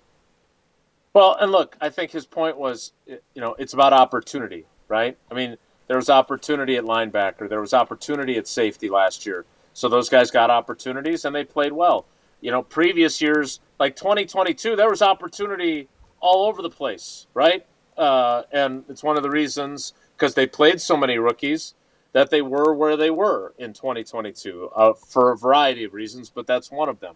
Well, and look, I think his point was, it's about opportunity. Right? I mean, there was opportunity at linebacker. There was opportunity at safety last year. So those guys got opportunities, and they played well. Previous years, like 2022, there was opportunity all over the place, right? And it's one of the reasons, because they played so many rookies, that they were where they were in 2022 for a variety of reasons, but that's one of them.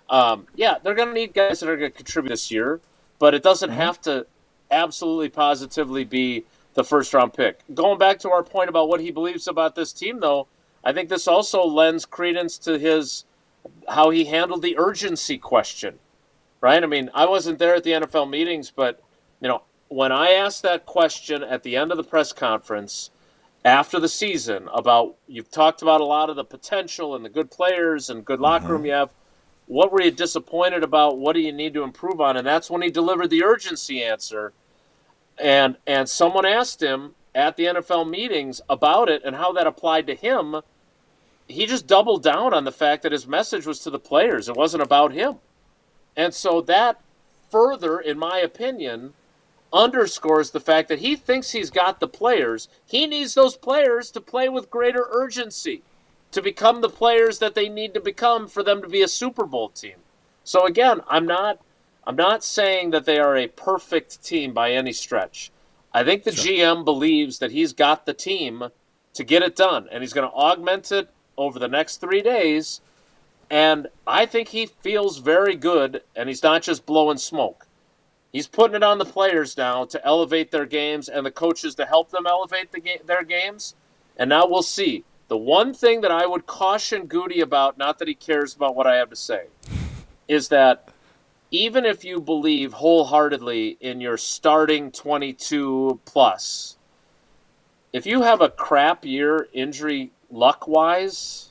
They're going to need guys that are going to contribute this year, but it doesn't have to absolutely positively be the first-round pick. Going back to our point about what he believes about this team, though, I think this also lends credence to how he handled the urgency question, right? I mean, I wasn't there at the NFL meetings, but, when I asked that question at the end of the press conference after the season about, you've talked about a lot of the potential and the good players and good locker room you have, what were you disappointed about? What do you need to improve on? And that's when he delivered the urgency answer. And someone asked him at the NFL meetings about it and how that applied to him. He just doubled down on the fact that his message was to the players. It wasn't about him. And so that further, in my opinion, underscores the fact that he thinks he's got the players. He needs those players to play with greater urgency, to become the players that they need to become for them to be a Super Bowl team. So again, I'm not saying that they are a perfect team by any stretch. I think the GM believes that he's got the team to get it done, and he's going to augment it over the next 3 days. And I think he feels very good, and he's not just blowing smoke. He's putting it on the players now to elevate their games and the coaches to help them elevate their games. And now we'll see. The one thing that I would caution Goody about, not that he cares about what I have to say, is that even if you believe wholeheartedly in your starting 22 plus, if you have a crap year injury luck-wise,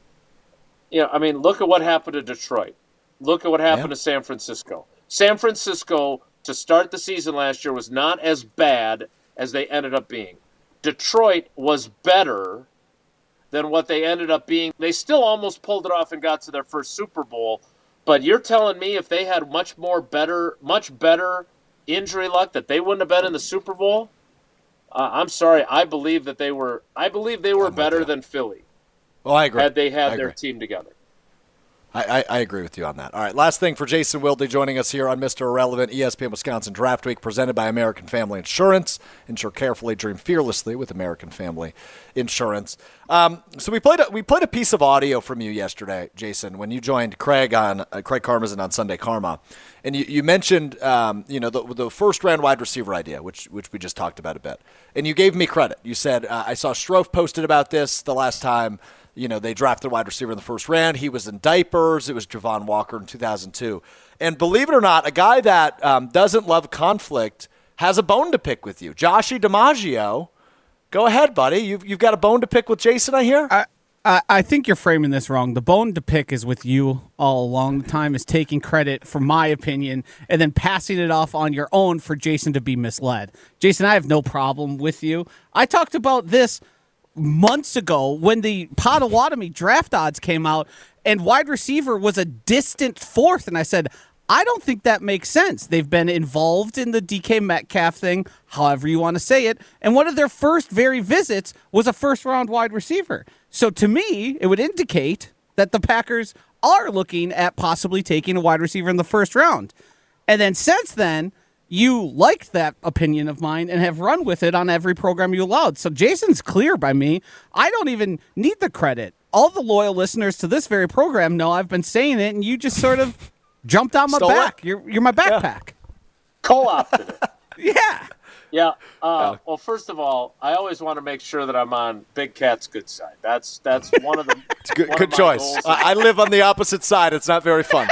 look at what happened to Detroit. Look at what happened to San Francisco. San Francisco, to start the season last year, was not as bad as they ended up being. Detroit was better than what they ended up being. They still almost pulled it off and got to their first Super Bowl. But you're telling me if they had much better injury luck that they wouldn't have been in the Super Bowl? I'm sorry. I believe they were better than Philly. Oh, I agree. Had they had their team together. I agree with you on that. All right, last thing for Jason Wilde joining us here on Mr. Irrelevant, ESPN Wisconsin Draft Week, presented by American Family Insurance. Insure carefully, dream fearlessly with American Family Insurance. So we played a piece of audio from you yesterday, Jason, when you joined Craig Karmazin on Sunday Karma, and you mentioned the first round wide receiver idea, which we just talked about a bit, and you gave me credit. You said I saw Strofe posted about this the last time. They drafted a wide receiver in the first round. He was in diapers. It was Javon Walker in 2002. And believe it or not, a guy that doesn't love conflict has a bone to pick with you. Joshy DiMaggio, go ahead, buddy. You've got a bone to pick with Jason, I hear? I think you're framing this wrong. The bone to pick is with you all along the time, is taking credit for my opinion and then passing it off on your own for Jason to be misled. Jason, I have no problem with you. I talked about this months ago when the Potawatomi draft odds came out and wide receiver was a distant fourth, and I said, I don't think that makes sense. They've been involved in the DK Metcalf thing, however you want to say it, and one of their first very visits was a first-round wide receiver. So to me, it would indicate that the Packers are looking at possibly taking a wide receiver in the first round. And then since then, you liked that opinion of mine and have run with it on every program you allowed. So Jason's clear by me. I don't even need the credit. All the loyal listeners to this very program know I've been saying it, and you just sort of jumped on my back. You're my backpack. Yeah. Co-opted it. Yeah. Yeah. Well, first of all, I always want to make sure that I'm on Big Cat's good side. That's one of the good choice. I live on the opposite side. It's not very fun.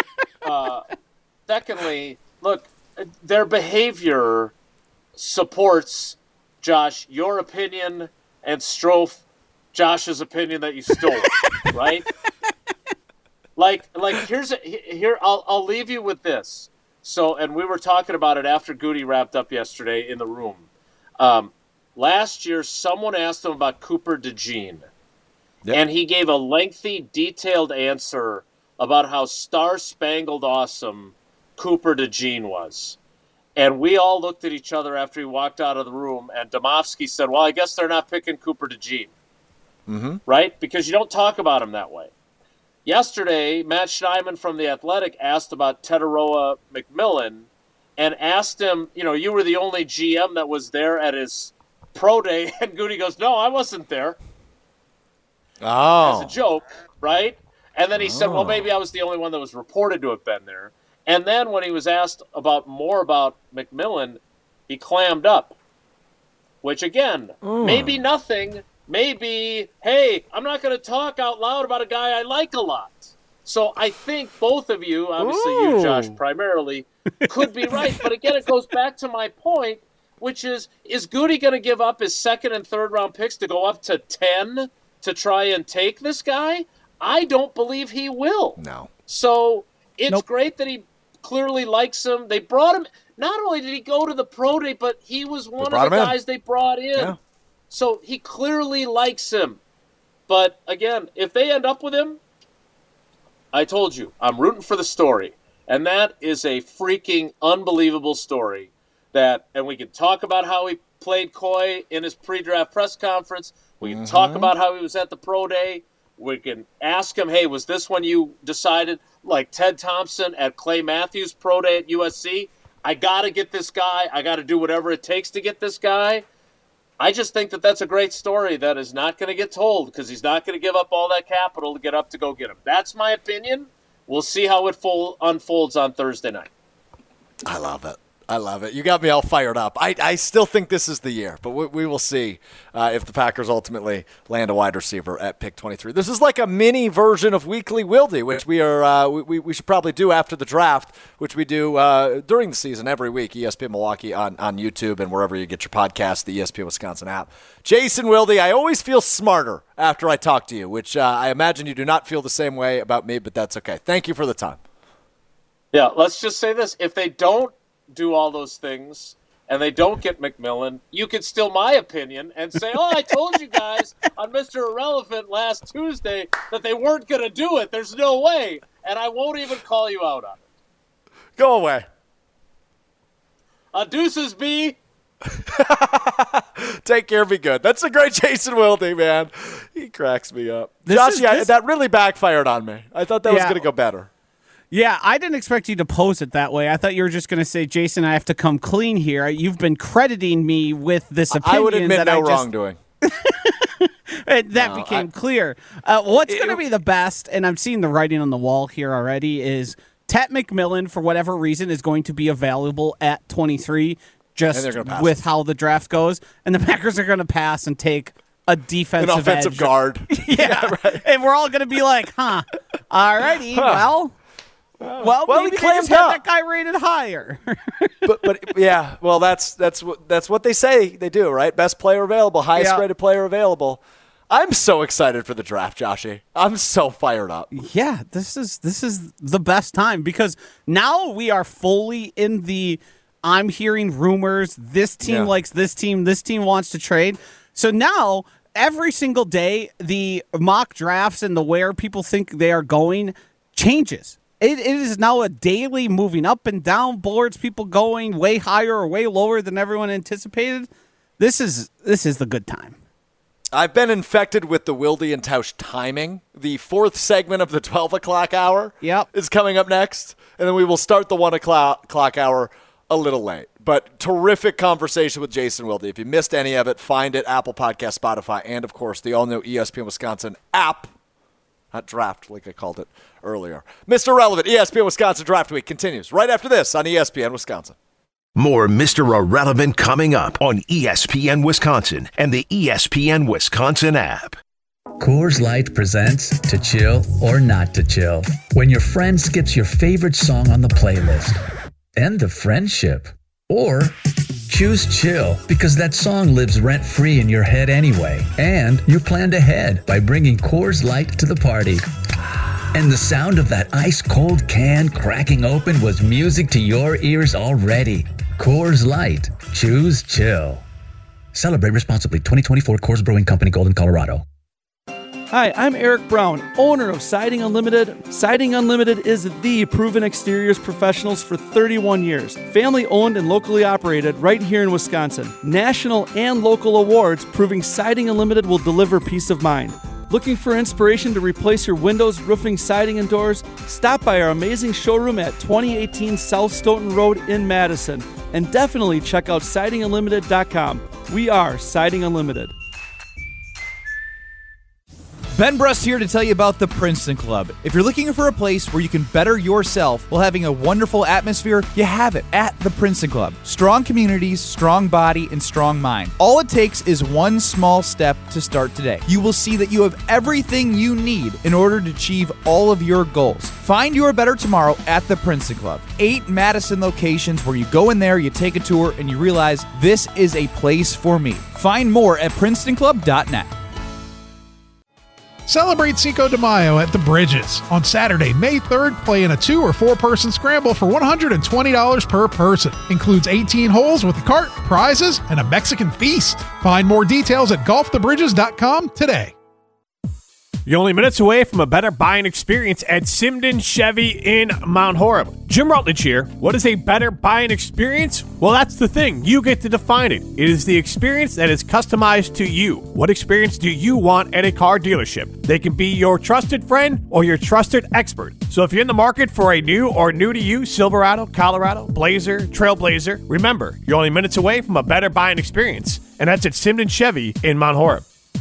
Secondly, look, their behavior supports, Josh, your opinion and Strofe, Josh's opinion that you stole, right? Like here I'll leave you with this. So, and we were talking about it after Goody wrapped up yesterday in the room. Last year, someone asked him about Cooper DeJean, and he gave a lengthy, detailed answer about how star-spangled awesome Cooper DeJean was. And we all looked at each other after he walked out of the room, and Domofsky said, well, I guess they're not picking Cooper DeJean, right? Because you don't talk about him that way. Yesterday, Matt Schneidman from The Athletic asked about Teteroa McMillan and asked him, you were the only GM that was there at his pro day. And Goody goes, no, I wasn't there. Oh. As a joke, right? And then he said, well, maybe I was the only one that was reported to have been there. And then when he was asked more about McMillan, he clammed up, which, again, maybe nothing. Maybe, hey, I'm not going to talk out loud about a guy I like a lot. So I think both of you, obviously you, Josh, primarily, could be right. But again, it goes back to my point, which is Goody going to give up his second and third round picks to go up to 10 to try and take this guy? I don't believe he will. No. So it's great that he clearly likes him. They brought him. Not only did he go to the pro day, but he was one of the guys they brought in. Yeah. So he clearly likes him. But, again, if they end up with him, I told you, I'm rooting for the story. And that is a freaking unbelievable story. And we can talk about how he played coy in his pre-draft press conference. We can talk about how he was at the pro day. We can ask him, hey, was this when you decided, like Ted Thompson at Clay Matthews' pro day at USC, I got to get this guy. I got to do whatever it takes to get this guy. I just think that that's a great story that is not going to get told because he's not going to give up all that capital to get up to go get him. That's my opinion. We'll see how it unfolds on Thursday night. I love it. I love it. You got me all fired up. I still think this is the year, but we will see if the Packers ultimately land a wide receiver at pick 23. This is like a mini version of Weekly Wildy, which we are we should probably do after the draft, which we do during the season every week. ESPN Milwaukee on YouTube and wherever you get your podcast, the ESPN Wisconsin app. Jason Wildy, I always feel smarter after I talk to you, which I imagine you do not feel the same way about me, but that's okay. Thank you for the time. Yeah, let's just say this. If they don't do all those things and they don't get McMillan, you could steal my opinion and say, oh, I told you guys on Mr. Irrelevant last Tuesday that they weren't going to do it. There's no way. And I won't even call you out on it. Go away. Deuces, B. Take care, be good. That's a great Jason Wildy, man. He cracks me up. Josh, that really backfired on me. I thought that was going to go better. Yeah, I didn't expect you to pose it that way. I thought you were just going to say, Jason, I have to come clean here. You've been crediting me with this opinion. I would admit no wrongdoing. That became clear. What's going to be the best, and I'm seeing the writing on the wall here already, is Tet McMillan, for whatever reason, is going to be available at 23, just with how the draft goes. And the Packers are going to pass and take an offensive guard. Yeah, right. And we're all going to be like, all righty, well. Well, maybe they just had that guy rated higher. but yeah, well, that's what they say they do, right? Best player available, highest rated player available. I'm so excited for the draft, Joshy. I'm so fired up. Yeah, this is the best time because now we are fully in the I'm hearing rumors, this team likes this team wants to trade. So now every single day the mock drafts and the where people think they are going changes. It is now a daily moving up and down boards, people going way higher or way lower than everyone anticipated. This is the good time. I've been infected with the Wilde and Tausch timing. The fourth segment of the 12 o'clock hour is coming up next, and then we will start the 1 o'clock hour a little late. But terrific conversation with Jason Wilde. If you missed any of it, find it, Apple Podcast, Spotify, and, of course, the all-new ESPN Wisconsin app. Not draft, like I called it earlier. Mr. Relevant, ESPN Wisconsin Draft Week continues right after this on ESPN Wisconsin. More Mr. Irrelevant coming up on ESPN Wisconsin and the ESPN Wisconsin app. Coors Light presents To Chill or Not to Chill. When your friend skips your favorite song on the playlist. End the friendship. Or choose chill because that song lives rent-free in your head anyway. And you planned ahead by bringing Coors Light to the party. And the sound of that ice-cold can cracking open was music to your ears already. Coors Light. Choose chill. Celebrate responsibly. 2024 Coors Brewing Company, Golden, Colorado. Hi, I'm Eric Brown, owner of Siding Unlimited. Siding Unlimited is the proven exteriors professionals for 31 years. Family owned and locally operated right here in Wisconsin. National and local awards proving Siding Unlimited will deliver peace of mind. Looking for inspiration to replace your windows, roofing, siding, and doors? Stop by our amazing showroom at 2018 South Stoughton Road in Madison. And definitely check out sidingunlimited.com. We are Siding Unlimited. Ben Brust here to tell you about the Princeton Club. If you're looking for a place where you can better yourself while having a wonderful atmosphere, you have it at the Princeton Club. Strong communities, strong body, and strong mind. All it takes is one small step to start today. You will see that you have everything you need in order to achieve all of your goals. Find your better tomorrow at the Princeton Club. 8 Madison locations where you go in there, you take a tour, and you realize this is a place for me. Find more at PrincetonClub.net. Celebrate Cinco de Mayo at the Bridges. On Saturday, May 3rd, play in a 2- or 4-person scramble for $120 per person. Includes 18 holes with a cart, prizes, and a Mexican feast. Find more details at golfthebridges.com today. You're only minutes away from a better buying experience at Simden Chevy in Mount Horeb. Jim Rutledge here. What is a better buying experience? Well, that's the thing. You get to define it. It is the experience that is customized to you. What experience do you want at a car dealership? They can be your trusted friend or your trusted expert. So if you're in the market for a new or new-to-you Silverado, Colorado, Blazer, Trailblazer, remember, you're only minutes away from a better buying experience. And that's at Simden Chevy in Mount Horeb.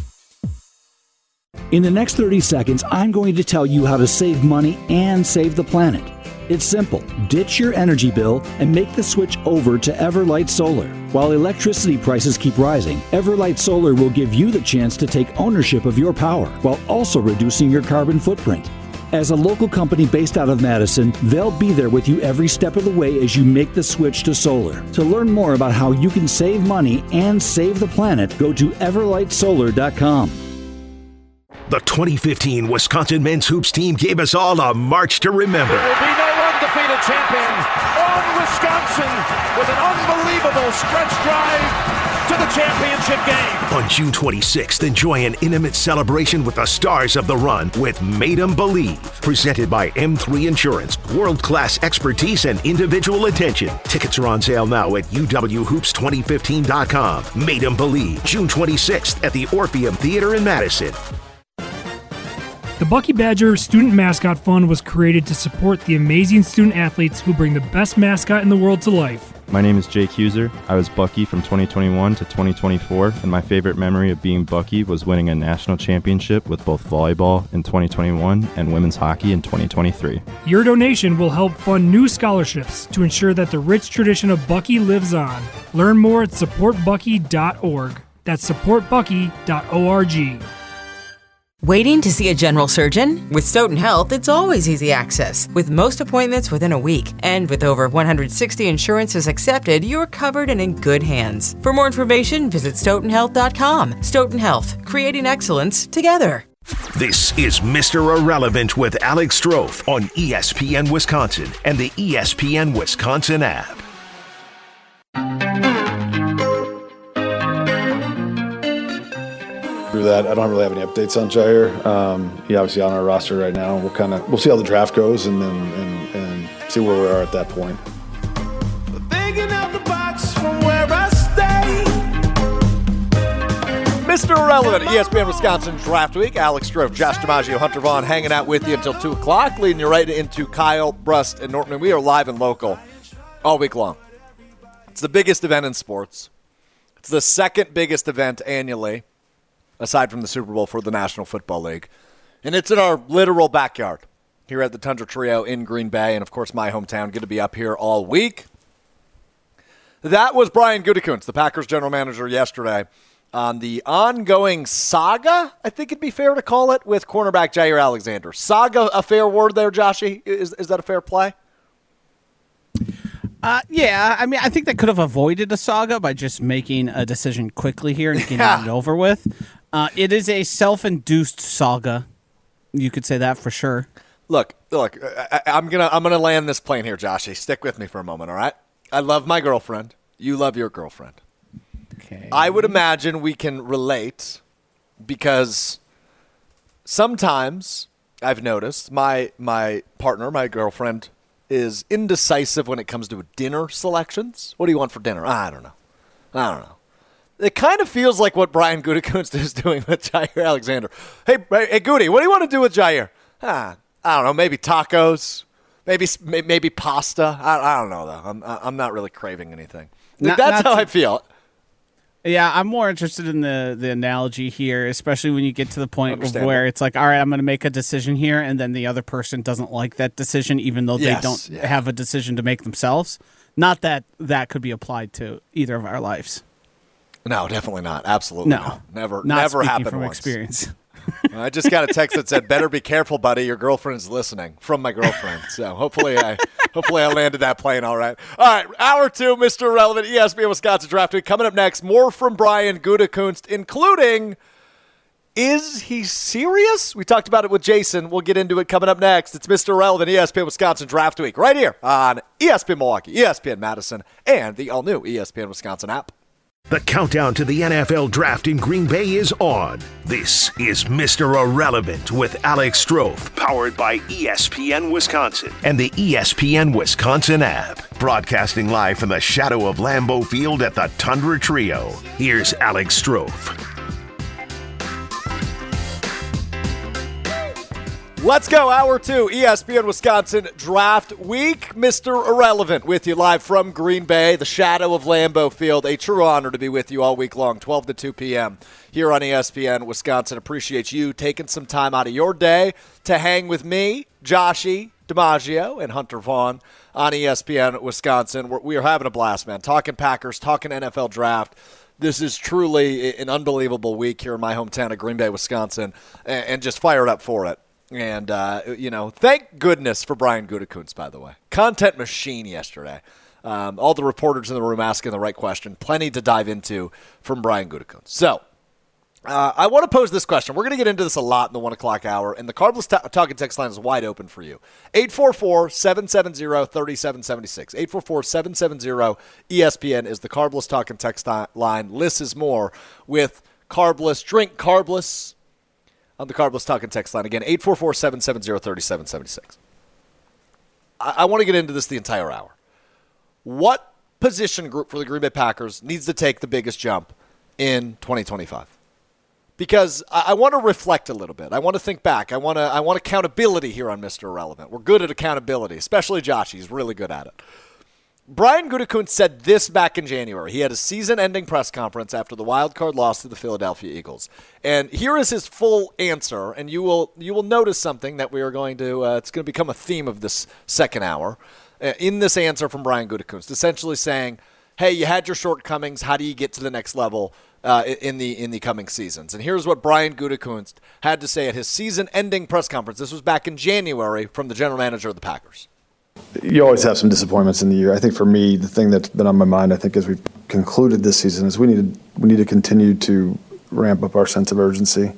In the next 30 seconds, I'm going to tell you how to save money and save the planet. It's simple. Ditch your energy bill and make the switch over to Everlight Solar. While electricity prices keep rising, Everlight Solar will give you the chance to take ownership of your power while also reducing your carbon footprint. As a local company based out of Madison, they'll be there with you every step of the way as you make the switch to solar. To learn more about how you can save money and save the planet, go to everlightsolar.com. The 2015 Wisconsin men's hoops team gave us all a march to remember. There will be no undefeated champion on Wisconsin with an unbelievable stretch drive to the championship game. On June 26th, enjoy an intimate celebration with the stars of the run with Made 'em Believe. Presented by M3 Insurance. World-class expertise and individual attention. Tickets are on sale now at uwhoops2015.com. Made 'em Believe, June 26th at the Orpheum Theater in Madison. The Bucky Badger Student Mascot Fund was created to support the amazing student athletes who bring the best mascot in the world to life. My name is Jake Huser. I was Bucky from 2021 to 2024, and my favorite memory of being Bucky was winning a national championship with both volleyball in 2021 and women's hockey in 2023. Your donation will help fund new scholarships to ensure that the rich tradition of Bucky lives on. Learn more at supportbucky.org. That's supportbucky.org. Waiting to see a general surgeon? With Stoughton Health, it's always easy access, with most appointments within a week. And with over 160 insurances accepted, you're covered and in good hands. For more information, visit StoughtonHealth.com. Stoughton Health, creating excellence together. This is Mr. Irrelevant with Alex Strofe on ESPN Wisconsin and the ESPN Wisconsin app. That I don't really have any updates on Jair. He's obviously on our roster right now. We'll see how the draft goes and then see where we are at that point. Thinking out the box from where I stay. Mr. Irrelevant, ESPN Wisconsin Draft Week. Alex Strofe, Josh DiMaggio, Hunter Vaughn hanging out with you until 2 o'clock, leading you right into Kyle, Brust, and Norton. We are live and local all week long. It's the biggest event in sports. It's the second biggest event annually, aside from the Super Bowl, for the National Football League. And it's in our literal backyard here at the Tundra Trio in Green Bay, and, of course, my hometown. Good to be up here all week. That was Brian Gutekunst, the Packers general manager, yesterday on the ongoing saga, I think it'd be fair to call it, with cornerback Jair Alexander. Saga, a fair word there, Joshy? Is that a fair play? Yeah, I mean, I think they could have avoided a saga by just making a decision quickly here and getting it over with. It is a self-induced saga. You could say that for sure. Look. I'm gonna land this plane here, Joshy. Stick with me for a moment, all right? I love my girlfriend. You love your girlfriend. Okay. I would imagine we can relate because sometimes I've noticed my partner, my girlfriend, is indecisive when it comes to dinner selections. What do you want for dinner? I don't know. It kind of feels like what Brian Gutekunst is doing with Jair Alexander. Hey, Goody, what do you want to do with Jair? I don't know. Maybe tacos. Maybe pasta. I don't know though. I'm not really craving anything. That's how I feel. Yeah, I'm more interested in the analogy here, especially when you get to the point where it's like, all right, I'm going to make a decision here, and then the other person doesn't like that decision, even though they don't have a decision to make themselves. Not that that could be applied to either of our lives. No, definitely not. Absolutely no. Never speaking happened from once. Experience. I just got a text that said, "Better be careful, buddy. Your girlfriend's listening." From my girlfriend. So hopefully I landed that plane all right. All right, hour 2, Mr. Irrelevant, ESPN Wisconsin Draft Week. Coming up next, more from Brian Gutekunst, including, is he serious? We talked about it with Jason. We'll get into it coming up next. It's Mr. Irrelevant, ESPN Wisconsin Draft Week, right here on ESPN Milwaukee, ESPN Madison, and the all-new ESPN Wisconsin app. The countdown to the NFL Draft in Green Bay is on. This is Mr. Irrelevant with Alex Strofe, powered by ESPN Wisconsin and the ESPN Wisconsin app. Broadcasting live from the shadow of Lambeau Field at the Tundra Trio. Here's Alex Strofe. Let's go, hour 2, ESPN Wisconsin Draft Week. Mr. Irrelevant with you live from Green Bay, the shadow of Lambeau Field. A true honor to be with you all week long, 12 to 2 p.m. here on ESPN Wisconsin. Appreciate you taking some time out of your day to hang with me, Joshy DiMaggio, and Hunter Vaughn on ESPN Wisconsin. We are having a blast, man. Talking Packers, talking NFL Draft. This is truly an unbelievable week here in my hometown of Green Bay, Wisconsin, and just fired up for it. And, thank goodness for Brian Gutekunst, by the way. Content machine yesterday. All the reporters in the room asking the right question. Plenty to dive into from Brian Gutekunst. So, I want to pose this question. We're going to get into this a lot in the 1 o'clock hour, and the Carbless Talking Text line is wide open for you. 844-770-3776. 844-770-ESPN is the Carbless Talking Text line. Lists is more with Carbless. Drink Carbless on the Carbless Talking Text line. Again, 844-770-3776. I want to get into this the entire hour. What position group for the Green Bay Packers needs to take the biggest jump in 2025? Because I want to reflect a little bit. I want to think back. I want accountability here on Mr. Irrelevant. We're good at accountability, especially Josh. He's really good at it. Brian Gutekunst said this back in January. He had a season-ending press conference after the wild card loss to the Philadelphia Eagles. And here is his full answer, and you will notice something that we are going to it's going to become a theme of this second hour in this answer from Brian Gutekunst, essentially saying, hey, you had your shortcomings. How do you get to the next level? in the coming seasons. And here's what Brian Gutekunst had to say at his season-ending press conference. This was back in January from the general manager of the Packers. You always have some disappointments in the year. I think for me, the thing that's been on my mind, I think as we've concluded this season, is we need to continue to ramp up our sense of urgency.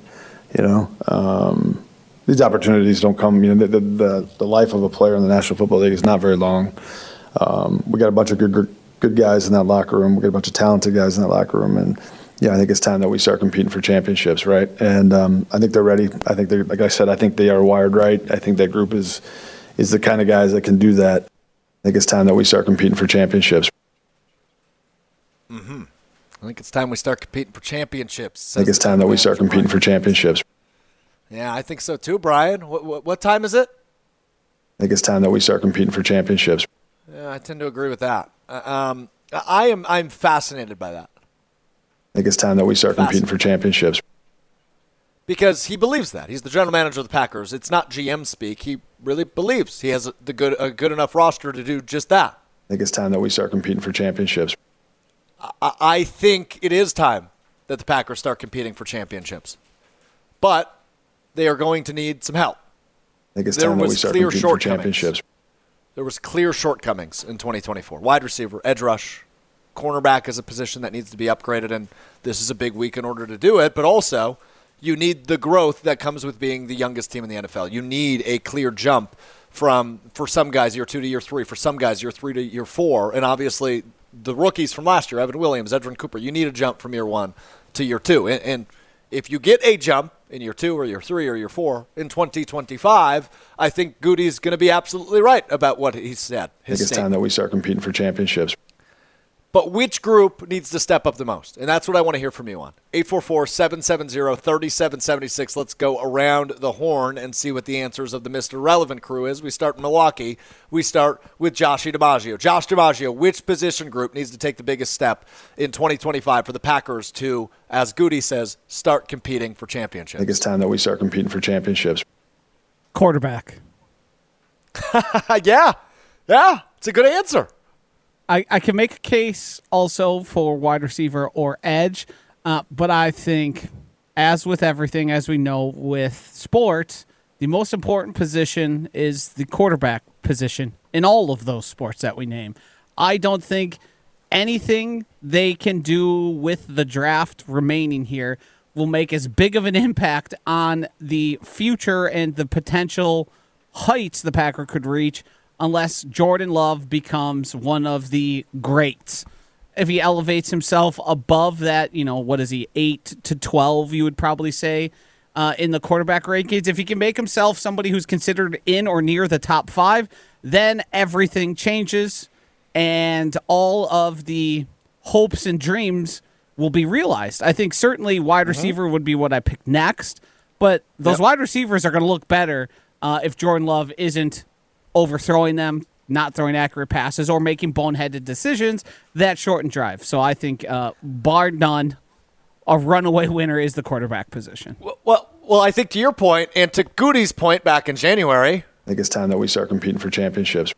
These opportunities don't come. The life of a player in the National Football League is not very long. We got a bunch of good guys in that locker room. We got a bunch of talented guys in that locker room, and I think it's time that we start competing for championships, right? And I think they're ready. I think they're, like I said, I think they are wired right. I think that group is the kind of guys that can do that. I think it's time that we start competing for championships. Mm-hmm. I think it's time we start competing for championships. I think it's time that we start competing for championships. Yeah, I think so too, Brian. What time is it? I think it's time that we start competing for championships. Yeah, I tend to agree with that. I'm fascinated by that. I think it's time that we start competing for championships. Because he believes that. He's the general manager of the Packers. It's not GM speak. He really believes he has a good enough roster to do just that. I think it's time that we start competing for championships. I think it is time that the Packers start competing for championships. But they are going to need some help. I think it's time that we start competing for championships. There was clear shortcomings in 2024. Wide receiver, edge rush, cornerback is a position that needs to be upgraded, and this is a big week in order to do it. But also, you need the growth that comes with being the youngest team in the NFL. You need a clear jump for some guys, year 2 to year 3, for some guys, year 3 to year 4, and obviously the rookies from last year, Evan Williams, Edgerrin Cooper, you need a jump from year 1 to year 2. And if you get a jump in year 2 or year 3 or year 4 in 2025, I think Goody's going to be absolutely right about what he said. I think it's time that we start competing for championships. But which group needs to step up the most? And that's what I want to hear from you on. 844-770-3776. Let's go around the horn and see what the answers of the Mr. Relevant crew is. We start in Milwaukee. We start with Joshy DiMaggio. Josh DiMaggio, which position group needs to take the biggest step in 2025 for the Packers to, as Goody says, start competing for championships? I think it's time that we start competing for championships. Quarterback. Yeah, it's a good answer. I can make a case also for wide receiver or edge, but I think, as with everything, as we know with sports, the most important position is the quarterback position in all of those sports that we name. I don't think anything they can do with the draft remaining here will make as big of an impact on the future and the potential heights the Packer could reach unless Jordan Love becomes one of the greats. If he elevates himself above that, what is he, 8 to 12, you would probably say, in the quarterback rankings. If he can make himself somebody who's considered in or near the top 5, then everything changes and all of the hopes and dreams will be realized. I think certainly wide receiver would be what I picked next, but those wide receivers are going to look better if Jordan Love isn't overthrowing them, not throwing accurate passes, or making boneheaded decisions that shorten drive. So I think, bar none, a runaway winner is the quarterback position. Well, I think to your point, and to Goody's point back in January, I think it's time that we start competing for championships.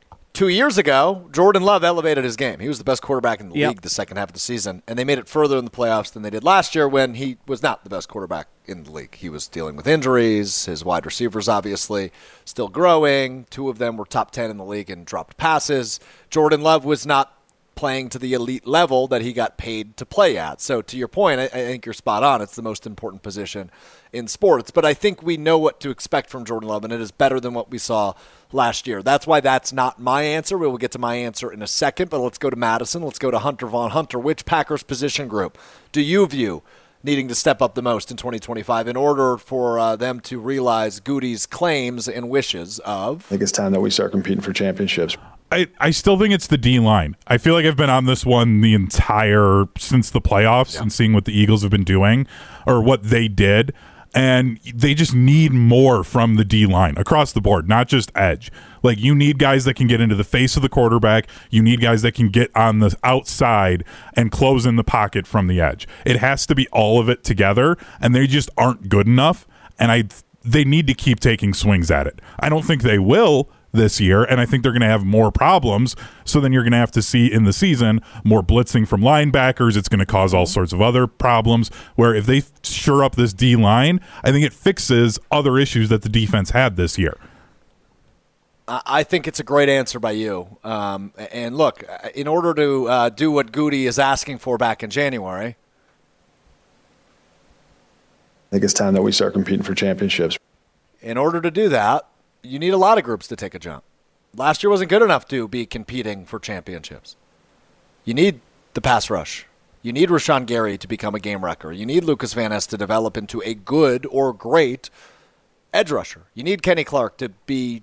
2 years ago, Jordan Love elevated his game. He was the best quarterback in the league the second half of the season, and they made it further in the playoffs than they did last year when he was not the best quarterback in the league. He was dealing with injuries. His wide receivers, obviously, still growing. 2 of them were top 10 in the league and dropped passes. Jordan Love was not playing to the elite level that he got paid to play at. So to your point, I think you're spot on. It's the most important position in sports. But I think we know what to expect from Jordan Love, and it is better than what we saw last year. That's why that's not my answer. We will get to my answer in a second, but let's go to Madison. Let's go to Hunter Von Hunter. Which Packers position group do you view needing to step up the most in 2025 in order for them to realize Goody's claims and wishes of? I think it's time that we start competing for championships. I still think it's the D-line. I feel like I've been on this one since the playoffs and seeing what the Eagles have been doing or what they did. And they just need more from the D-line across the board, not just edge. Like, you need guys that can get into the face of the quarterback. You need guys that can get on the outside and close in the pocket from the edge. It has to be all of it together, and they just aren't good enough. And they need to keep taking swings at it. I don't think they will this year, and I think they're going to have more problems. So then you're going to have to see in the season more blitzing from linebackers. It's going to cause all sorts of other problems, where if they shore up this D-line, I think it fixes other issues that the defense had this year. I think it's a great answer by you. And look, in order to do what Goody is asking for back in January, I think it's time that we start competing for championships. In order to do that, you need a lot of groups to take a jump. Last year wasn't good enough to be competing for championships. You need the pass rush. You need Rashawn Gary to become a game wrecker. You need Lucas Van Ness to develop into a good or great edge rusher. You need Kenny Clark to be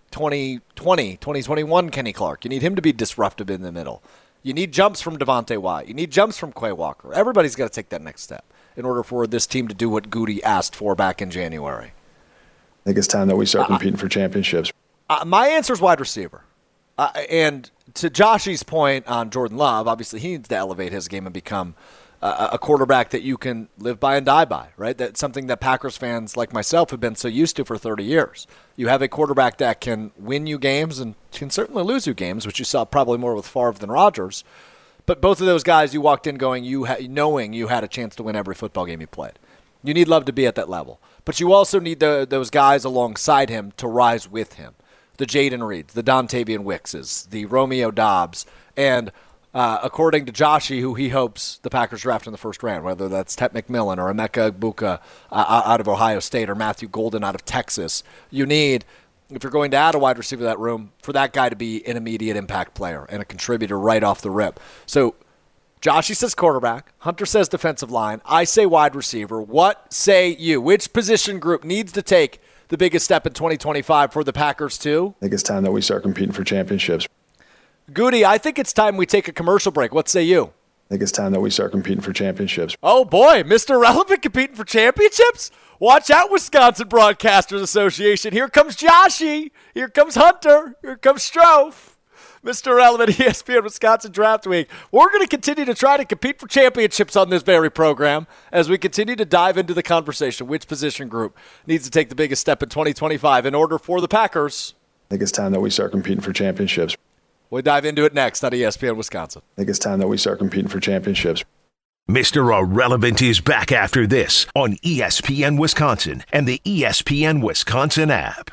2021 Kenny Clark. You need him to be disruptive in the middle. You need jumps from Devontae White. You need jumps from Quay Walker. Everybody's got to take that next step in order for this team to do what Goody asked for back in January. I think it's time that we start competing for championships. My answer is wide receiver. And to Joshy's point on Jordan Love, obviously he needs to elevate his game and become a quarterback that you can live by and die by, right? That's something that Packers fans like myself have been so used to for 30 years. You have a quarterback that can win you games and can certainly lose you games, which you saw probably more with Favre than Rodgers. But both of those guys, you walked in going, knowing you had a chance to win every football game you played. You need Love to be at that level. But you also need those guys alongside him to rise with him. The Jaden Reeds, the Dontavian Wickses, the Romeo Dobbs, and according to Joshy, who he hopes the Packers draft in the first round, whether that's Tet McMillan or Emeka Egbuka out of Ohio State or Matthew Golden out of Texas, you need, if you're going to add a wide receiver to that room, for that guy to be an immediate impact player and a contributor right off the rip. So Joshy says quarterback. Hunter says defensive line. I say wide receiver. What say you? Which position group needs to take the biggest step in 2025 for the Packers too? I think it's time that we start competing for championships. Goody, I think it's time we take a commercial break. What say you? I think it's time that we start competing for championships. Oh, boy, Mr. Relevant competing for championships? Watch out, Wisconsin Broadcasters Association. Here comes Joshy. Here comes Hunter. Here comes Strofe. Mr. Relevant, ESPN Wisconsin Draft Week. We're going to continue to try to compete for championships on this very program as we continue to dive into the conversation. Which position group needs to take the biggest step in 2025 in order for the Packers? I think it's time that we start competing for championships. We'll dive into it next on ESPN Wisconsin. I think it's time that we start competing for championships. Mr. Irrelevant is back after this on ESPN Wisconsin and the ESPN Wisconsin app.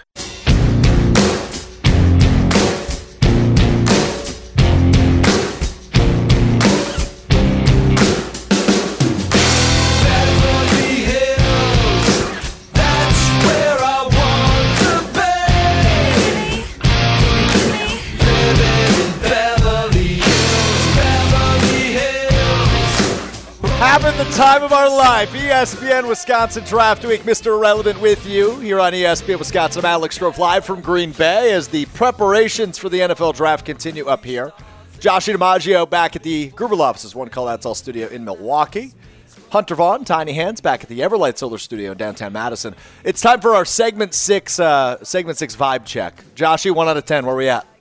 Having the time of our life. ESPN Wisconsin Draft Week. Mr. Irrelevant with you here on ESPN Wisconsin. I'm Alex Strofe live from Green Bay as the preparations for the NFL Draft continue up here. Joshy DiMaggio back at the Gruber offices, One Call That's All studio in Milwaukee. Hunter Vaughn, Tiny Hands, back at the Everlight Solar Studio in downtown Madison. It's time for our Segment 6 vibe check. Joshy, 1 out of 10, where are we at?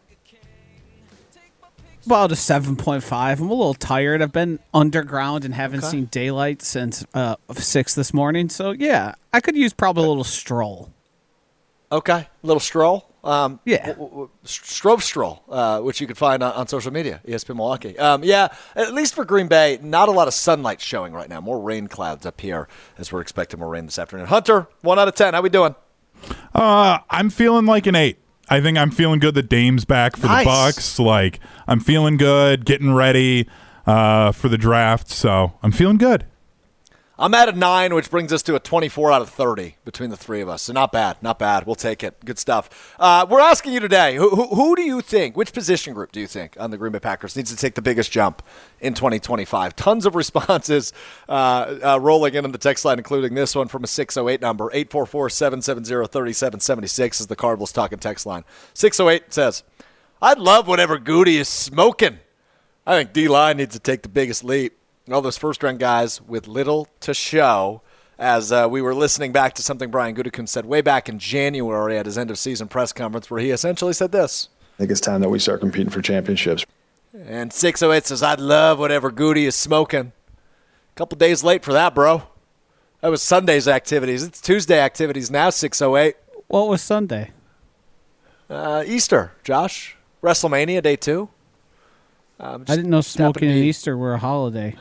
About a 7.5. I'm a little tired. I've been underground and haven't seen daylight since 6 this morning. So, yeah, I could use probably a little stroll. Okay, a little stroll. Yeah. Strove Stroll, which you can find on social media, ESPN Milwaukee. Yeah, at least for Green Bay, not a lot of sunlight showing right now. More rain clouds up here as we're expecting more rain this afternoon. Hunter, 1 out of 10. How we doing? I'm feeling like an 8. I think I'm feeling good that Dame's back for the Bucks. Like, I'm feeling good, getting ready for the draft, so I'm feeling good. I'm at a 9, which brings us to a 24 out of 30 between the three of us. So not bad, not bad. We'll take it. Good stuff. We're asking you today, who do you think, which position group do you think on the Green Bay Packers needs to take the biggest jump in 2025? Tons of responses rolling in on the text line, including this one from a 608 number. 844-770-3776 is the Cardinals talking text line. 608 says, I'd love whatever Goody is smoking. I think D-line needs to take the biggest leap. All those first-round guys with little to show, as we were listening back to something Brian Gutekunst said way back in January at his end-of-season press conference where he essentially said this. I think it's time that we start competing for championships. And 608 says, I'd love whatever Goody is smoking. A couple days late for that, bro. That was Sunday's activities. It's Tuesday activities now, 608. What was Sunday? Easter, Josh. WrestleMania Day 2. I didn't know smoking and Easter were a holiday.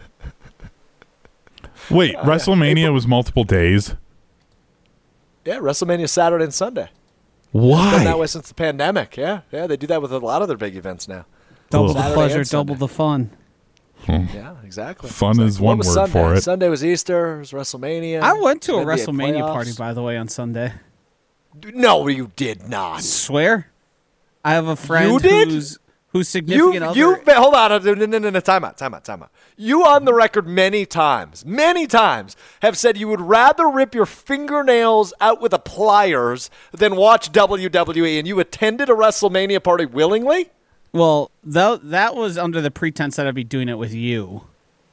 Wait, WrestleMania was multiple days? Yeah, WrestleMania Saturday and Sunday. Why? Been that way since the pandemic. Yeah, they do that with a lot of their big events now. Double the pleasure, double the fun. Yeah, exactly. Fun is one word Sunday? for it. Sunday was Easter. It was WrestleMania. I went to a NBA WrestleMania playoffs. party, by the way, on Sunday. No, you did not. I swear. I have a friend You did? whose significant other... Hold on. No, time out. You on the record many times, have said you would rather rip your fingernails out with a pliers than watch WWE, and you attended a WrestleMania party willingly? Well, that was under the pretense that I'd be doing it with you.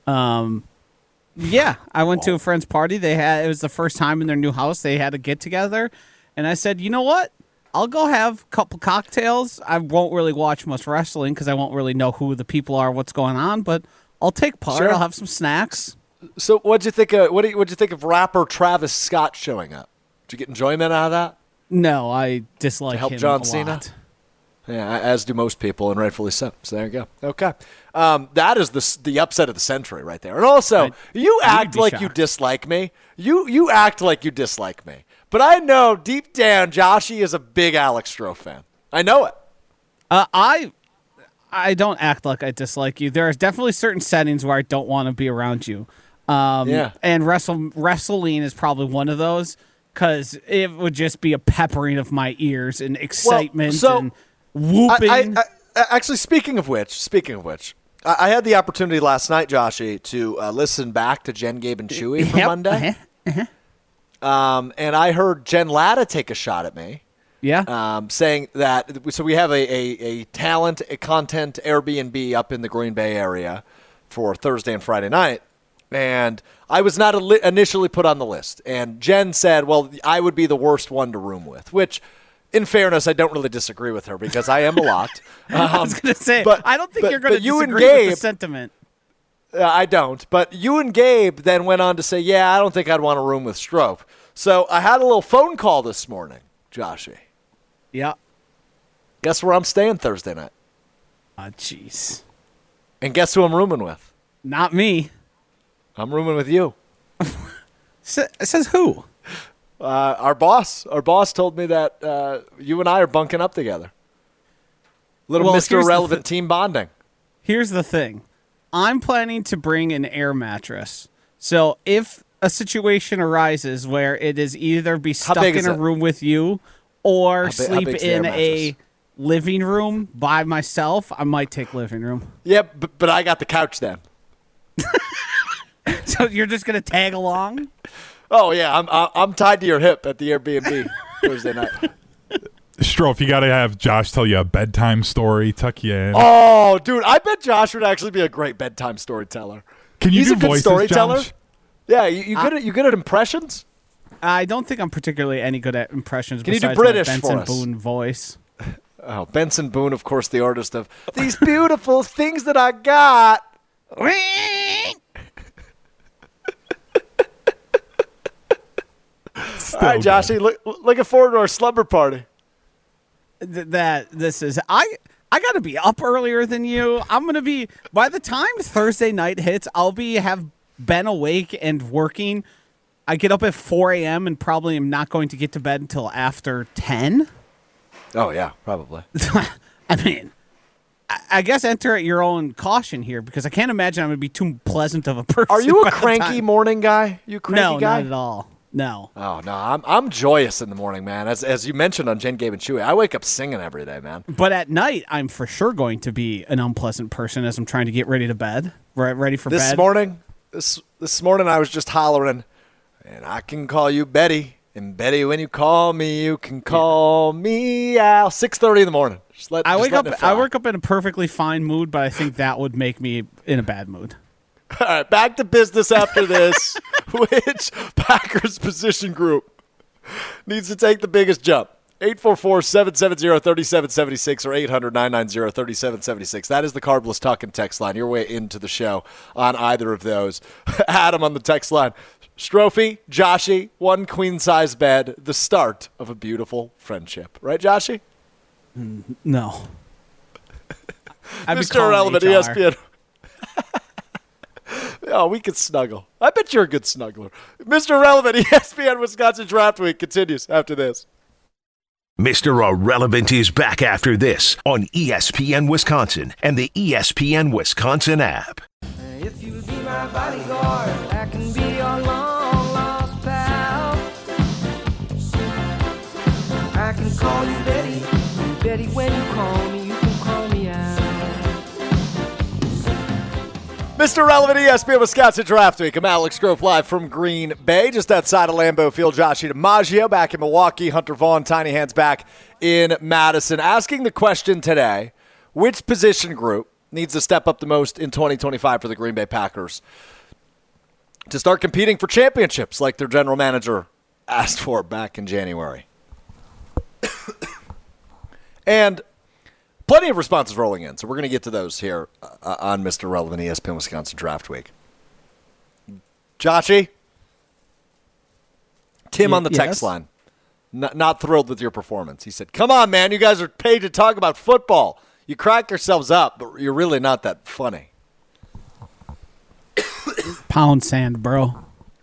Yeah, I went to a friend's party. It was the first time in their new house they had a get-together, and I said, you know what? I'll go have a couple cocktails. I won't really watch much wrestling because I won't really know who the people are, what's going on, but I'll take part. Sure. I'll have some snacks. So what'd you think of what'd you think of rapper Travis Scott showing up? Did you get enjoyment out of that? No, I dislike To help him John a Cena? lot. Yeah, as do most people, and rightfully so. So there you go. Okay. That is the upset of the century right there. And also, you act like you dislike me. You act like you dislike me. But I know deep down Joshy is a big Alex Stroh fan. I know it. I don't act like I dislike you. There are definitely certain settings where I don't want to be around you. Yeah. And wrestling is probably one of those because it would just be a peppering of my ears and excitement and whooping. Actually, speaking of which, I had the opportunity last night, Joshy, to listen back to Jen, Gabe, and Chewy from Monday. And I heard Jen Latta take a shot at me. Yeah. Saying that, so we have a content Airbnb up in the Green Bay area for Thursday and Friday night. And I was not initially put on the list. And Jen said, well, I would be the worst one to room with, which, in fairness, I don't really disagree with her because I am a lot. I was going to say, I don't think you're going to disagree with the sentiment. I don't. But you and Gabe then went on to say, yeah, I don't think I'd want to room with Strope. So I had a little phone call this morning, Joshy. Yeah. Guess where I'm staying Thursday night? Jeez. And guess who I'm rooming with? Not me. I'm rooming with you. Says who? Our boss. Our boss told me that you and I are bunking up together. Little Mr. Irrelevant team bonding. Here's the thing. I'm planning to bring an air mattress. So if a situation arises where it is either be stuck in a room with you or sleep in a living room by myself, I might take living room. Yeah, but I got the couch then. So you're just going to tag along? Oh, yeah. I'm tied to your hip at the Airbnb Thursday night. Strofe, you got to have Josh tell you a bedtime story, tuck you in. Oh, dude, I bet Josh would actually be a great bedtime storyteller. Can you He's do a good voices, storyteller. Josh? Yeah, you good at impressions? I don't think I'm particularly any good at impressions. Can you do besides British my for Benson us? Boone voice? Oh, Benson Boone, of course, the artist of These Beautiful Things That I Got. All right, Joshy, looking forward to our slumber party. I got to be up earlier than you. I'm going to be, by the time Thursday night hits, have been awake and working. I get up at 4 a.m. and probably am not going to get to bed until after 10. Oh, yeah, probably. I mean, I guess enter at your own caution here because I can't imagine I'm going to be too pleasant of a person. Are you a by the cranky time. morning guy? You a cranky No, guy? not at all. No. Oh, no, I'm joyous in the morning, man. As you mentioned on Jen, Gabe, and Chewy, I wake up singing every day, man. But at night, I'm for sure going to be an unpleasant person as I'm trying to get ready to bed. Ready for bed. This morning, I was just hollering, and I can call you Betty. And Betty, when you call me, you can call me out. 6:30 in the morning. I wake up in a perfectly fine mood, but I think that would make me in a bad mood. All right, back to business after this. Which Packers position group needs to take the biggest jump? 844-770-3776 or 800-990-3776. That is the Carbless Talk and text line. Your way into the show on either of those. Adam on the text line. Strophy, Joshy, one queen-size bed, the start of a beautiful friendship. Right, Joshy? No. Mr. Irrelevant, ESPN. Oh, we could snuggle. I bet you're a good snuggler. Mr. Irrelevant, ESPN Wisconsin Draft Week continues after this. Mr. Irrelevant is back after this on ESPN Wisconsin and the ESPN Wisconsin app. If you'll be my bodyguard, I can be your long-lost pal. I can call you Betty, and Betty, when you call me, you can call me out. Mr. Relevant, ESPN Wisconsin Draft Week. I'm Alex Grove live from Green Bay, just outside of Lambeau Field. Joshie DiMaggio back in Milwaukee. Hunter Vaughn, Tiny Hands back in Madison. Asking the question today, which position group needs to step up the most in 2025 for the Green Bay Packers to start competing for championships like their general manager asked for back in January? And plenty of responses rolling in, so we're going to get to those here on Mr. Relevant ESPN Wisconsin Draft Week. Joshie? Tim on the text line, not thrilled with your performance. He said, come on, man, you guys are paid to talk about football. You crack yourselves up, but you're really not that funny. Pound sand, bro.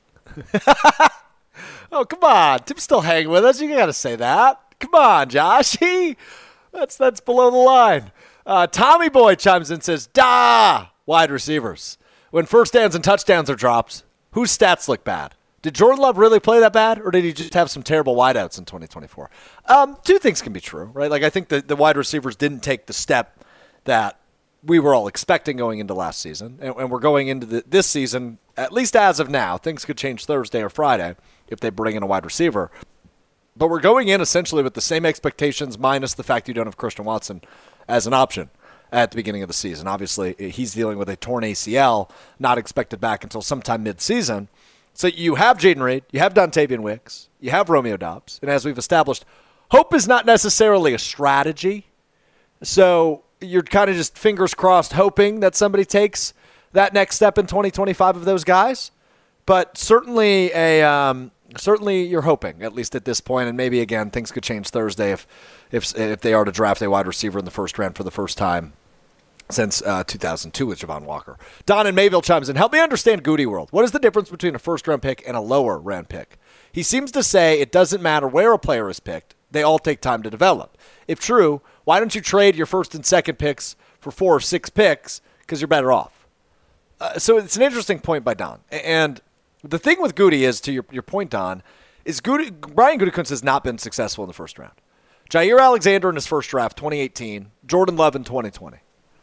Oh, come on. Tim's still hanging with us. You got to say that. Come on, Joshie. That's below the line. Tommy Boy chimes in and says, wide receivers. When first downs and touchdowns are dropped, whose stats look bad? Did Jordan Love really play that bad, or did he just have some terrible wideouts in 2024? Two things can be true, right? Like, I think the wide receivers didn't take the step that we were all expecting going into last season, and we're going into this season, at least as of now. Things could change Thursday or Friday if they bring in a wide receiver. But we're going in essentially with the same expectations minus the fact you don't have Christian Watson as an option at the beginning of the season. Obviously, he's dealing with a torn ACL, not expected back until sometime mid-season. So you have Jaden Reed, you have Dontavian Wicks, you have Romeo Doubs, and as we've established, hope is not necessarily a strategy. So you're kind of just fingers crossed hoping that somebody takes that next step in 2025 of those guys. But certainly certainly you're hoping, at least at this point, and maybe, again, things could change Thursday if they are to draft a wide receiver in the first round for the first time since 2002 with Javon Walker. Don in Mayville chimes in. Help me understand Goody World. What is the difference between a first-round pick and a lower-round pick? He seems to say it doesn't matter where a player is picked. They all take time to develop. If true, why don't you trade your first and second picks for 4 or 6 picks because you're better off? So it's an interesting point by Don. And the thing with Goody is, to your point, Don, is Brian Gutekunst has not been successful in the first round. Jair Alexander in his first draft, 2018. Jordan Love in 2020.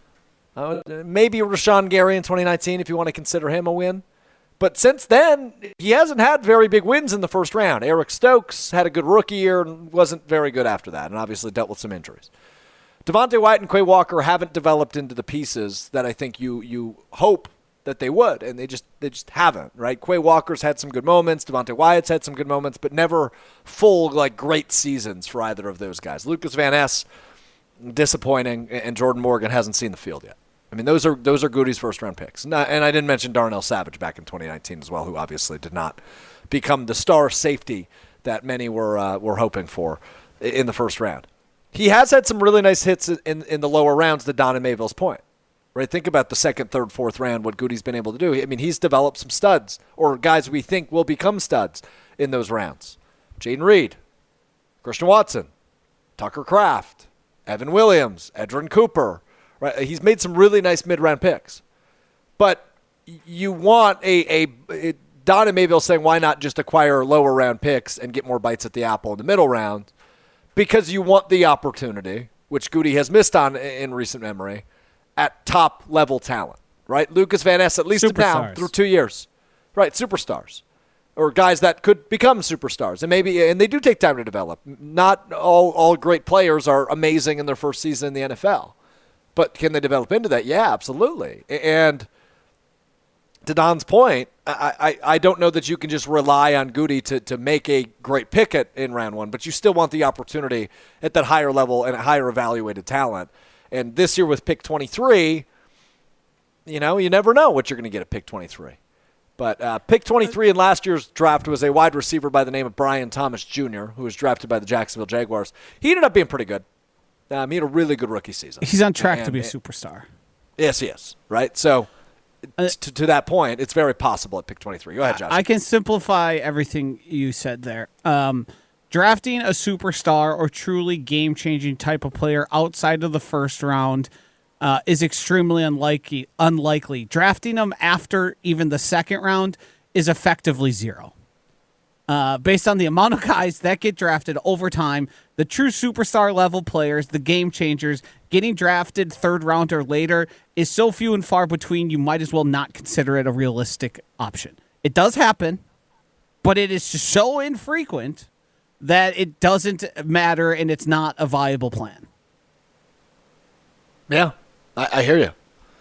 Maybe Rashawn Gary in 2019 if you want to consider him a win. But since then, he hasn't had very big wins in the first round. Eric Stokes had a good rookie year and wasn't very good after that, and obviously dealt with some injuries. Devontae Wyatt and Quay Walker haven't developed into the pieces that I think you hope that they would, and they just haven't, right? Quay Walker's had some good moments, Devontae Wyatt's had some good moments, but never full, great seasons for either of those guys. Lucas Van Ness, disappointing, and Jordan Morgan hasn't seen the field yet. I mean, those are Goody's first-round picks. And I didn't mention Darnell Savage back in 2019 as well, who obviously did not become the star safety that many were hoping for in the first round. He has had some really nice hits in the lower rounds, to Don and Mayville's point. Right, think about the second, third, fourth round, what Goody's been able to do. I mean, he's developed some studs, or guys we think will become studs in those rounds. Jaden Reed, Christian Watson, Tucker Kraft, Evan Williams, Edgerrin Cooper. Right, he's made some really nice mid-round picks. But you want Don and Mayville saying, why not just acquire lower-round picks and get more bites at the apple in the middle round? Because you want the opportunity, which Goody has missed on in recent memory, at top-level talent, right? Lucas Van Ness, at least now, through 2 years. Right, superstars. Or guys that could become superstars. And they do take time to develop. Not all great players are amazing in their first season in the NFL. But can they develop into that? Yeah, absolutely. And to Don's point, I don't know that you can just rely on Goody to make a great pick in round one, but you still want the opportunity at that higher level and higher evaluated talent. And this year with pick 23, you never know what you're going to get at pick 23. But pick 23 in last year's draft was a wide receiver by the name of Brian Thomas Jr., who was drafted by the Jacksonville Jaguars. He ended up being pretty good. He had a really good rookie season. He's on track to be a superstar. Yes, he is. Right? So, to that point, it's very possible at pick 23. Go ahead, Josh. I can simplify everything you said there. Drafting a superstar or truly game-changing type of player outside of the first round is extremely unlikely. Drafting them after even the second round is effectively zero. Based on the amount of guys that get drafted over time, the true superstar level players, the game changers, getting drafted third round or later is so few and far between, you might as well not consider it a realistic option. It does happen, but it is so infrequent that it doesn't matter and it's not a viable plan. Yeah, I hear you.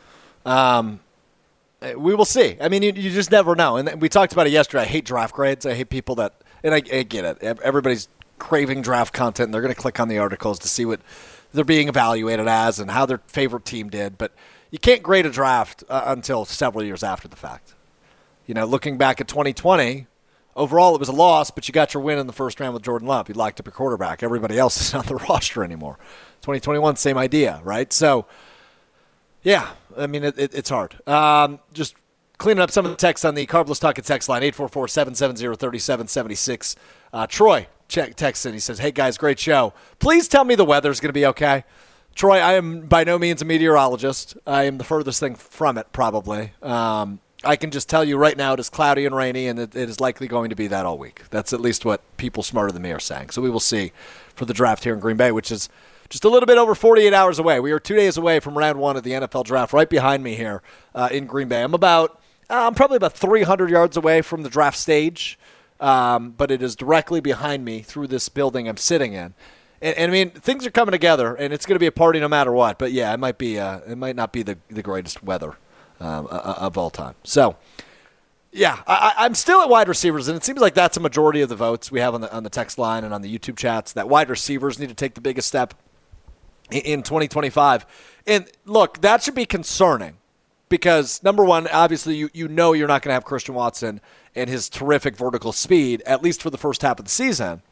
We will see. I mean, you just never know. And we talked about it yesterday. I hate draft grades. I hate people that, and I get it. Everybody's craving draft content, and they're going to click on the articles to see what they're being evaluated as and how their favorite team did. But you can't grade a draft until several years after the fact. Looking back at 2020, overall it was a loss, but you got your win in the first round with Jordan Love. You locked up your quarterback. Everybody else is not on the roster anymore. 2021, same idea, right? So, yeah, I mean, it's hard. Just cleaning up some of the text on the Carbless Talking text line, 844-770-3776. Troy texts in. He says, hey, guys, great show. Please tell me the weather's going to be okay. Troy, I am by no means a meteorologist. I am the furthest thing from it, probably. I can just tell you right now it is cloudy and rainy, and it is likely going to be that all week. That's at least what people smarter than me are saying. So we will see for the draft here in Green Bay, which is just a little bit over 48 hours away. We are 2 days away from round one of the NFL draft, right behind me here in Green Bay. I'm probably about 300 yards away from the draft stage, but it is directly behind me through this building I'm sitting in. And I mean, things are coming together, and it's going to be a party no matter what. But yeah, it might not be the greatest weather of all time. So, yeah, I'm still at wide receivers, and it seems like that's a majority of the votes we have on the text line and on the YouTube chats, that wide receivers need to take the biggest step in 2025. And look, that should be concerning because, number one, obviously you know you're not going to have Christian Watson and his terrific vertical speed, at least for the first half of the season.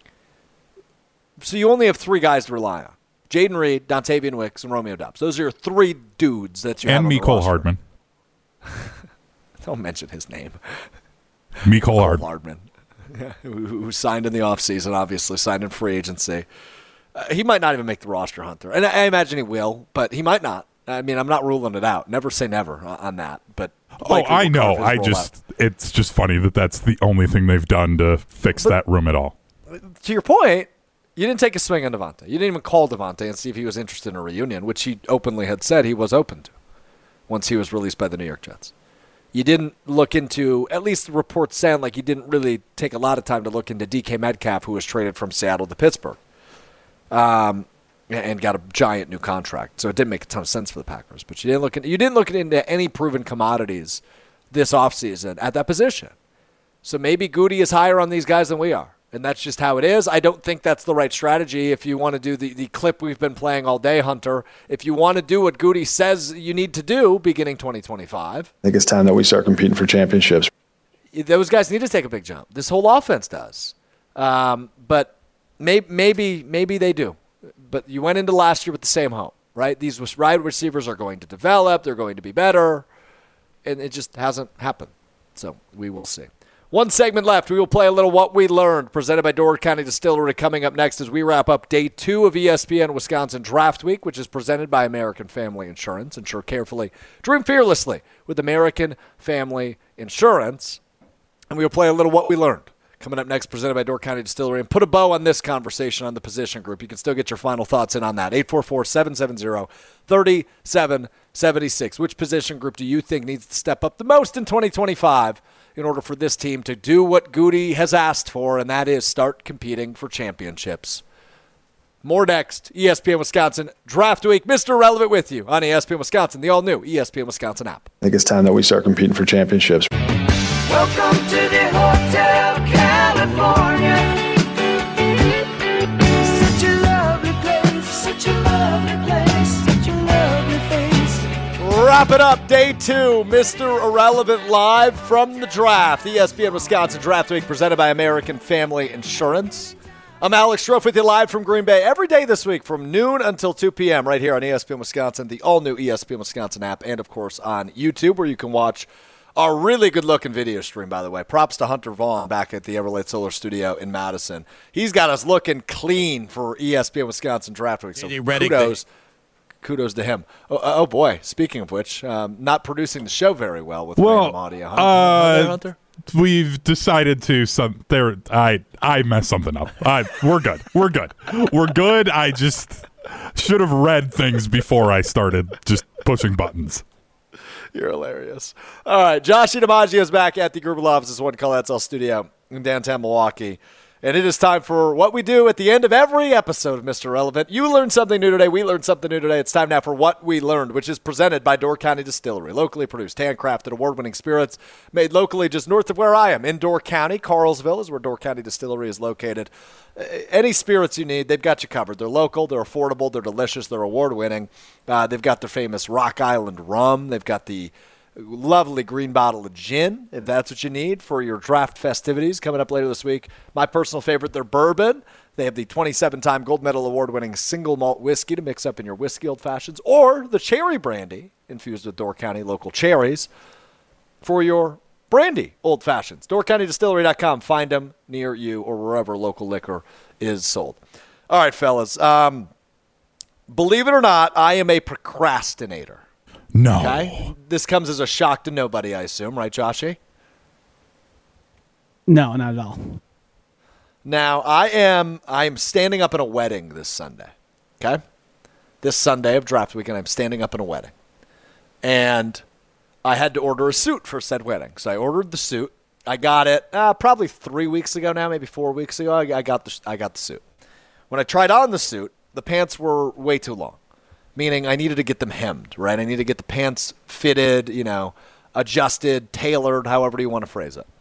So you only have three guys to rely on: Jaden Reed, Dontavian Wicks, and Romeo Doubs. Those are your three dudes that you have on the roster. And Mecole Hardman. Don't mention his name. Mecole Hardman, who signed in the offseason, obviously, signed in free agency. He might not even make the roster, Hunter. And I imagine he will, but he might not. I mean, I'm not ruling it out. Never say never on that. But I know. It's just funny that that's the only thing they've done to fix that room at all. To your point, you didn't take a swing on Devontae. You didn't even call Devontae and see if he was interested in a reunion, which he openly had said he was open to once he was released by the New York Jets. You didn't look into, at least the reports sound like you didn't really take a lot of time to look into DK Metcalf, who was traded from Seattle to Pittsburgh and got a giant new contract. So it didn't make a ton of sense for the Packers. But you didn't look into any proven commodities this offseason at that position. So maybe Goody is higher on these guys than we are. And that's just how it is. I don't think that's the right strategy if you want to do the clip we've been playing all day, Hunter. If you want to do what Goody says you need to do beginning 2025. I think it's time that we start competing for championships. Those guys need to take a big jump. This whole offense does. But maybe they do. But you went into last year with the same hope, right? These wide receivers are going to develop. They're going to be better. And it just hasn't happened. So we will see. One segment left. We will play a little What We Learned, presented by Door County Distillery, coming up next as we wrap up day 2 of ESPN Wisconsin Draft Week, which is presented by American Family Insurance. Insure carefully. Dream fearlessly with American Family Insurance. And we will play a little What We Learned, coming up next, presented by Door County Distillery. And put a bow on this conversation on the position group. You can still get your final thoughts in on that. 844-770-3776. Which position group do you think needs to step up the most in 2025 in order for this team to do what Goody has asked for, and that is start competing for championships? More next. ESPN Wisconsin Draft Week. Mr. Relevant with you on ESPN Wisconsin, the all-new ESPN Wisconsin app. I think it's time that we start competing for championships. Welcome to the Hotel California. Such a lovely place, such a lovely place, such a lovely face. Wrap it up, day 2, Mr. Irrelevant live from the draft. ESPN Wisconsin Draft Week, presented by American Family Insurance. I'm Alex Strofe with you live from Green Bay every day this week from noon until 2 p.m. right here on ESPN Wisconsin, the all-new ESPN Wisconsin app, and, of course, on YouTube where you can watch our really good-looking video stream, by the way. Props to Hunter Vaughn back at the Everlight Solar Studio in Madison. He's got us looking clean for ESPN Wisconsin Draft Week, so kudos to him. Oh, boy, speaking of which, not producing the show very well with random audio. Hunter? We've decided to I messed something up. We're good. We're good. I just should have read things before I started just pushing buttons. You're hilarious. All right, Joshie DiMaggio is back at the Grubel offices, One Call That's All Studio in downtown Milwaukee. And it is time for what we do at the end of every episode of Mr. Relevant. You learned something new today. We learned something new today. It's time now for What We Learned, which is presented by Door County Distillery. Locally produced, handcrafted, award-winning spirits made locally just north of where I am in Door County. Carlsville is where Door County Distillery is located. Any spirits you need, they've got you covered. They're local, they're affordable, they're delicious, they're award-winning. They've got their famous Rock Island rum. They've got the lovely green bottle of gin, if that's what you need for your draft festivities coming up later this week. My personal favorite, their bourbon. They have the 27-time gold medal award-winning single malt whiskey to mix up in your whiskey old fashions, or the cherry brandy infused with Door County local cherries for your brandy old fashions. DoorCountyDistillery.com. Find them near you or wherever local liquor is sold. All right, fellas. Believe it or not, I am a procrastinator. No. Okay? This comes as a shock to nobody, I assume, right, Joshie? No, not at all. Now, I am standing up in a wedding this Sunday. Okay? This Sunday of draft weekend, I'm standing up in a wedding. And I had to order a suit for said wedding. So I ordered the suit. I got it probably 3 weeks ago now, maybe 4 weeks ago. I got the suit. When I tried on the suit, the pants were way too long. Meaning I needed to get them hemmed, right? I need to get the pants fitted, adjusted, tailored, however you want to phrase it.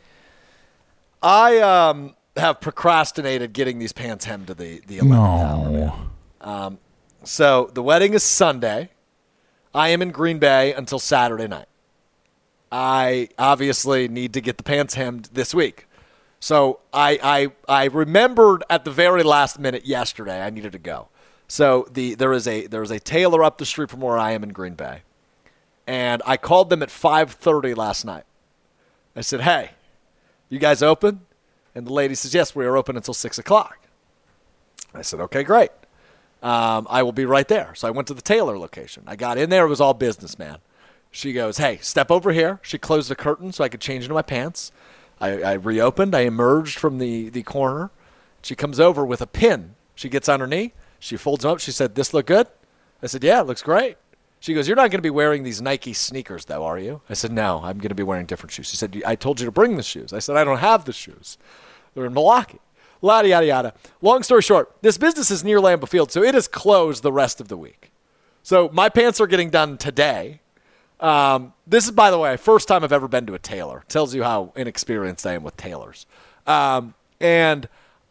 I have procrastinated getting these pants hemmed to the 11th hour. So the wedding is Sunday. I am in Green Bay until Saturday night. I obviously need to get the pants hemmed this week. So I remembered at the very last minute yesterday I needed to go. So there is a tailor up the street from where I am in Green Bay, and I called them at 5:30 last night. I said, "Hey, you guys open?" And the lady says, "Yes, we are open until 6 o'clock." I said, "Okay, great. I will be right there." So I went to the tailor location. I got in there; it was all business, man. She goes, "Hey, step over here." She closed the curtain so I could change into my pants. I reopened. I emerged from the corner. She comes over with a pin. She gets on her knee. She folds them up. She said, "This look good?" I said, "Yeah, it looks great." She goes, "You're not going to be wearing these Nike sneakers, though, are you?" I said, "No, I'm going to be wearing different shoes." She said, "I told you to bring the shoes." I said, "I don't have the shoes. They're in Milwaukee." Yada, yada, yada. Long story short, this business is near Lambeau Field, so it is closed the rest of the week. So my pants are getting done today. This is, by the way, first time I've ever been to a tailor. Tells you how inexperienced I am with tailors. And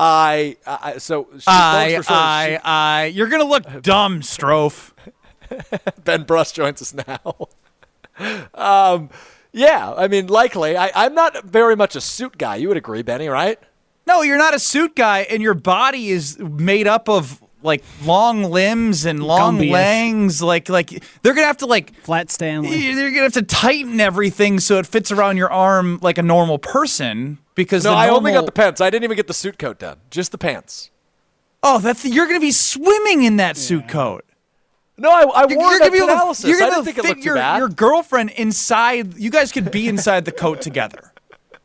you're going to look dumb, Strofe. Ben Bruss joins us now. Yeah, I mean, likely. I'm not very much a suit guy. You would agree, Benny, right? No, you're not a suit guy, and your body is made up of, long limbs and long legs. Like they're going to have to, Flat Stanley. They're going to have to tighten everything so it fits around your arm like a normal person. Because I only got the pants. I didn't even get the suit coat done. Just the pants. Oh, you're going to be swimming in that suit coat. No, I wore that analysis. You're going to fit your girlfriend inside. You guys could be inside the coat together.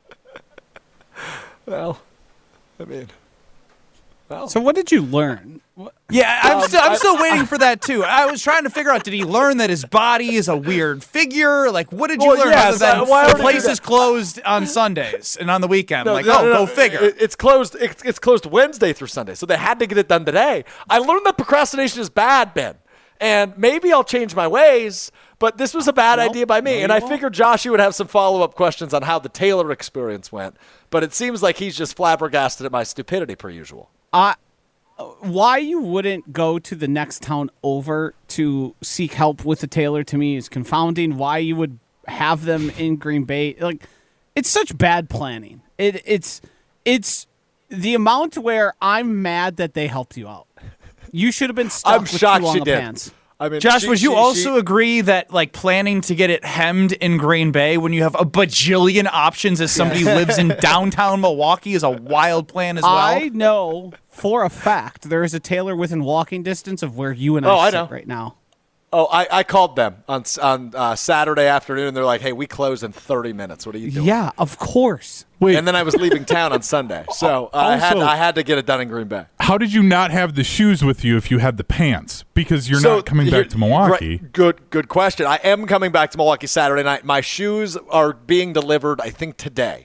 Well, I mean. So what did you learn? Yeah, I'm still waiting for that too. I was trying to figure out, did he learn that his body is a weird figure? What did you learn other than the place is closed on Sundays and on the weekend? Go figure. It's closed. It's closed Wednesday through Sunday, so they had to get it done today. I learned that procrastination is bad, Ben, and maybe I'll change my ways. But this was a bad idea by me, and I figured Joshie would have some follow-up questions on how the tailor experience went. But it seems like he's just flabbergasted at my stupidity per usual. Why you wouldn't go to the next town over to seek help with the tailor to me is confounding. Why you would have them in Green Bay, it's such bad planning. It's the amount where I'm mad that they helped you out. You should have been stuck I'm with shocked too long she of did. pants. I mean, Josh, would you also agree that like planning to get it hemmed in Green Bay when you have a bajillion options as somebody who lives in downtown Milwaukee is a wild plan as well? I know for a fact there is a tailor within walking distance of where you and I sit right now. Oh, I called them on Saturday afternoon. They're like, hey, we close in 30 minutes. What are you doing? Yeah, of course. Wait. And then I was leaving town on Sunday. So I had to get it done in Green Bay. How did you not have the shoes with you if you had the pants? Because you're not coming back to Milwaukee. Good question. I am coming back to Milwaukee Saturday night. My shoes are being delivered, I think, today.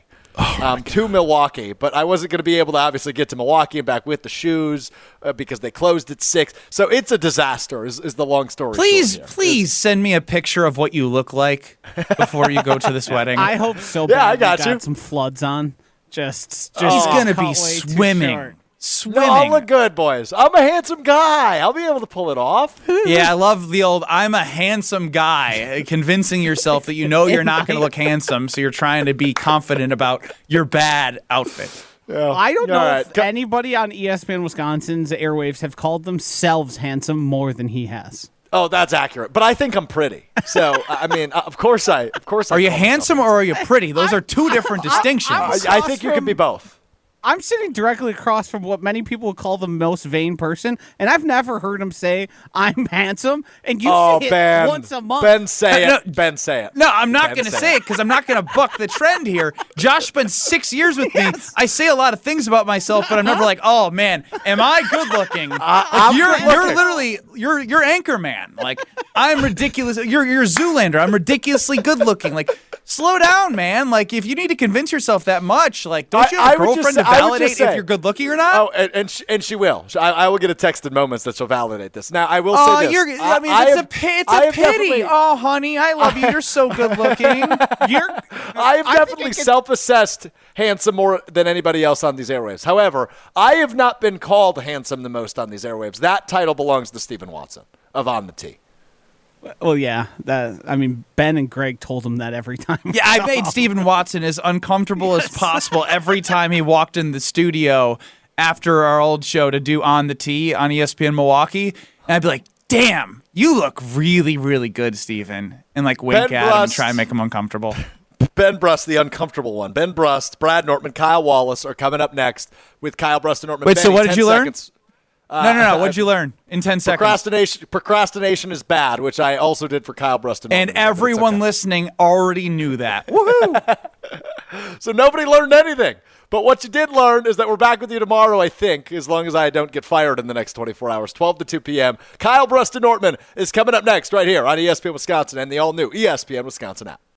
To Milwaukee, but I wasn't going to be able to obviously get to Milwaukee and back with the shoes because they closed at 6. So it's a disaster is the long story short. Please send me a picture of what you look like before you go to this wedding. I hope so bad. Yeah, I got you. you. Some floods on. Just he's going to cut be way too swimming. short. No, I'll look good, boys. I'm a handsome guy. I'll be able to pull it off. Yeah, I love the old I'm a handsome guy, convincing yourself that you know you're not going to look handsome, so you're trying to be confident about your bad outfit. Yeah. I don't know if anybody on ESPN Wisconsin's airwaves have called themselves handsome more than he has. Oh, that's accurate. But I think I'm pretty. So, I mean, of course. Are you handsome or are you pretty? Those are two different distinctions. I think you can be both. I'm sitting directly across from what many people would call the most vain person, and I've never heard him say, I'm handsome, and you say it once a month. Ben, say it. Ben, say it. No, I'm not going to say it because I'm not going to buck the trend here. Josh spent 6 years with me. I say a lot of things about myself, but I'm never like, oh, man, am I good looking? You're literally, you're anchor man. Like, I'm ridiculous. You're Zoolander. I'm ridiculously good looking. Like, slow down, man. Like, if you need to convince yourself that much, like, don't you have a girlfriend to validate if you're good looking or not? Oh, and she will. I will get a text in moments that she'll validate this. Now, I will say this. It's a pity. Oh, honey, I love you. You're so good looking. I have definitely self-assessed handsome more than anybody else on these airwaves. However, I have not been called handsome the most on these airwaves. That title belongs to Stephen Watson of On the Tee. Well, yeah. Ben and Greg told him that every time. Yeah, I made Stephen Watson as uncomfortable as possible every time he walked in the studio after our old show to do On the Tee on ESPN Milwaukee. And I'd be like, damn, you look really, really good, Stephen. And like wink at him and try and make him uncomfortable. Ben Brust, the uncomfortable one. Ben Brust, Brad Nortman, Kyle Wallace are coming up next with Kyle Brust and Nortman. Wait, so what did you learn? No. What did you learn in 10 seconds? Procrastination is bad, which I also did for Kyle Brust. And everyone listening already knew that. Woohoo! So nobody learned anything. But what you did learn is that we're back with you tomorrow, I think, as long as I don't get fired in the next 24 hours, 12 to 2 p.m. Kyle Brust and Nortman is coming up next right here on ESPN Wisconsin and the all-new ESPN Wisconsin app.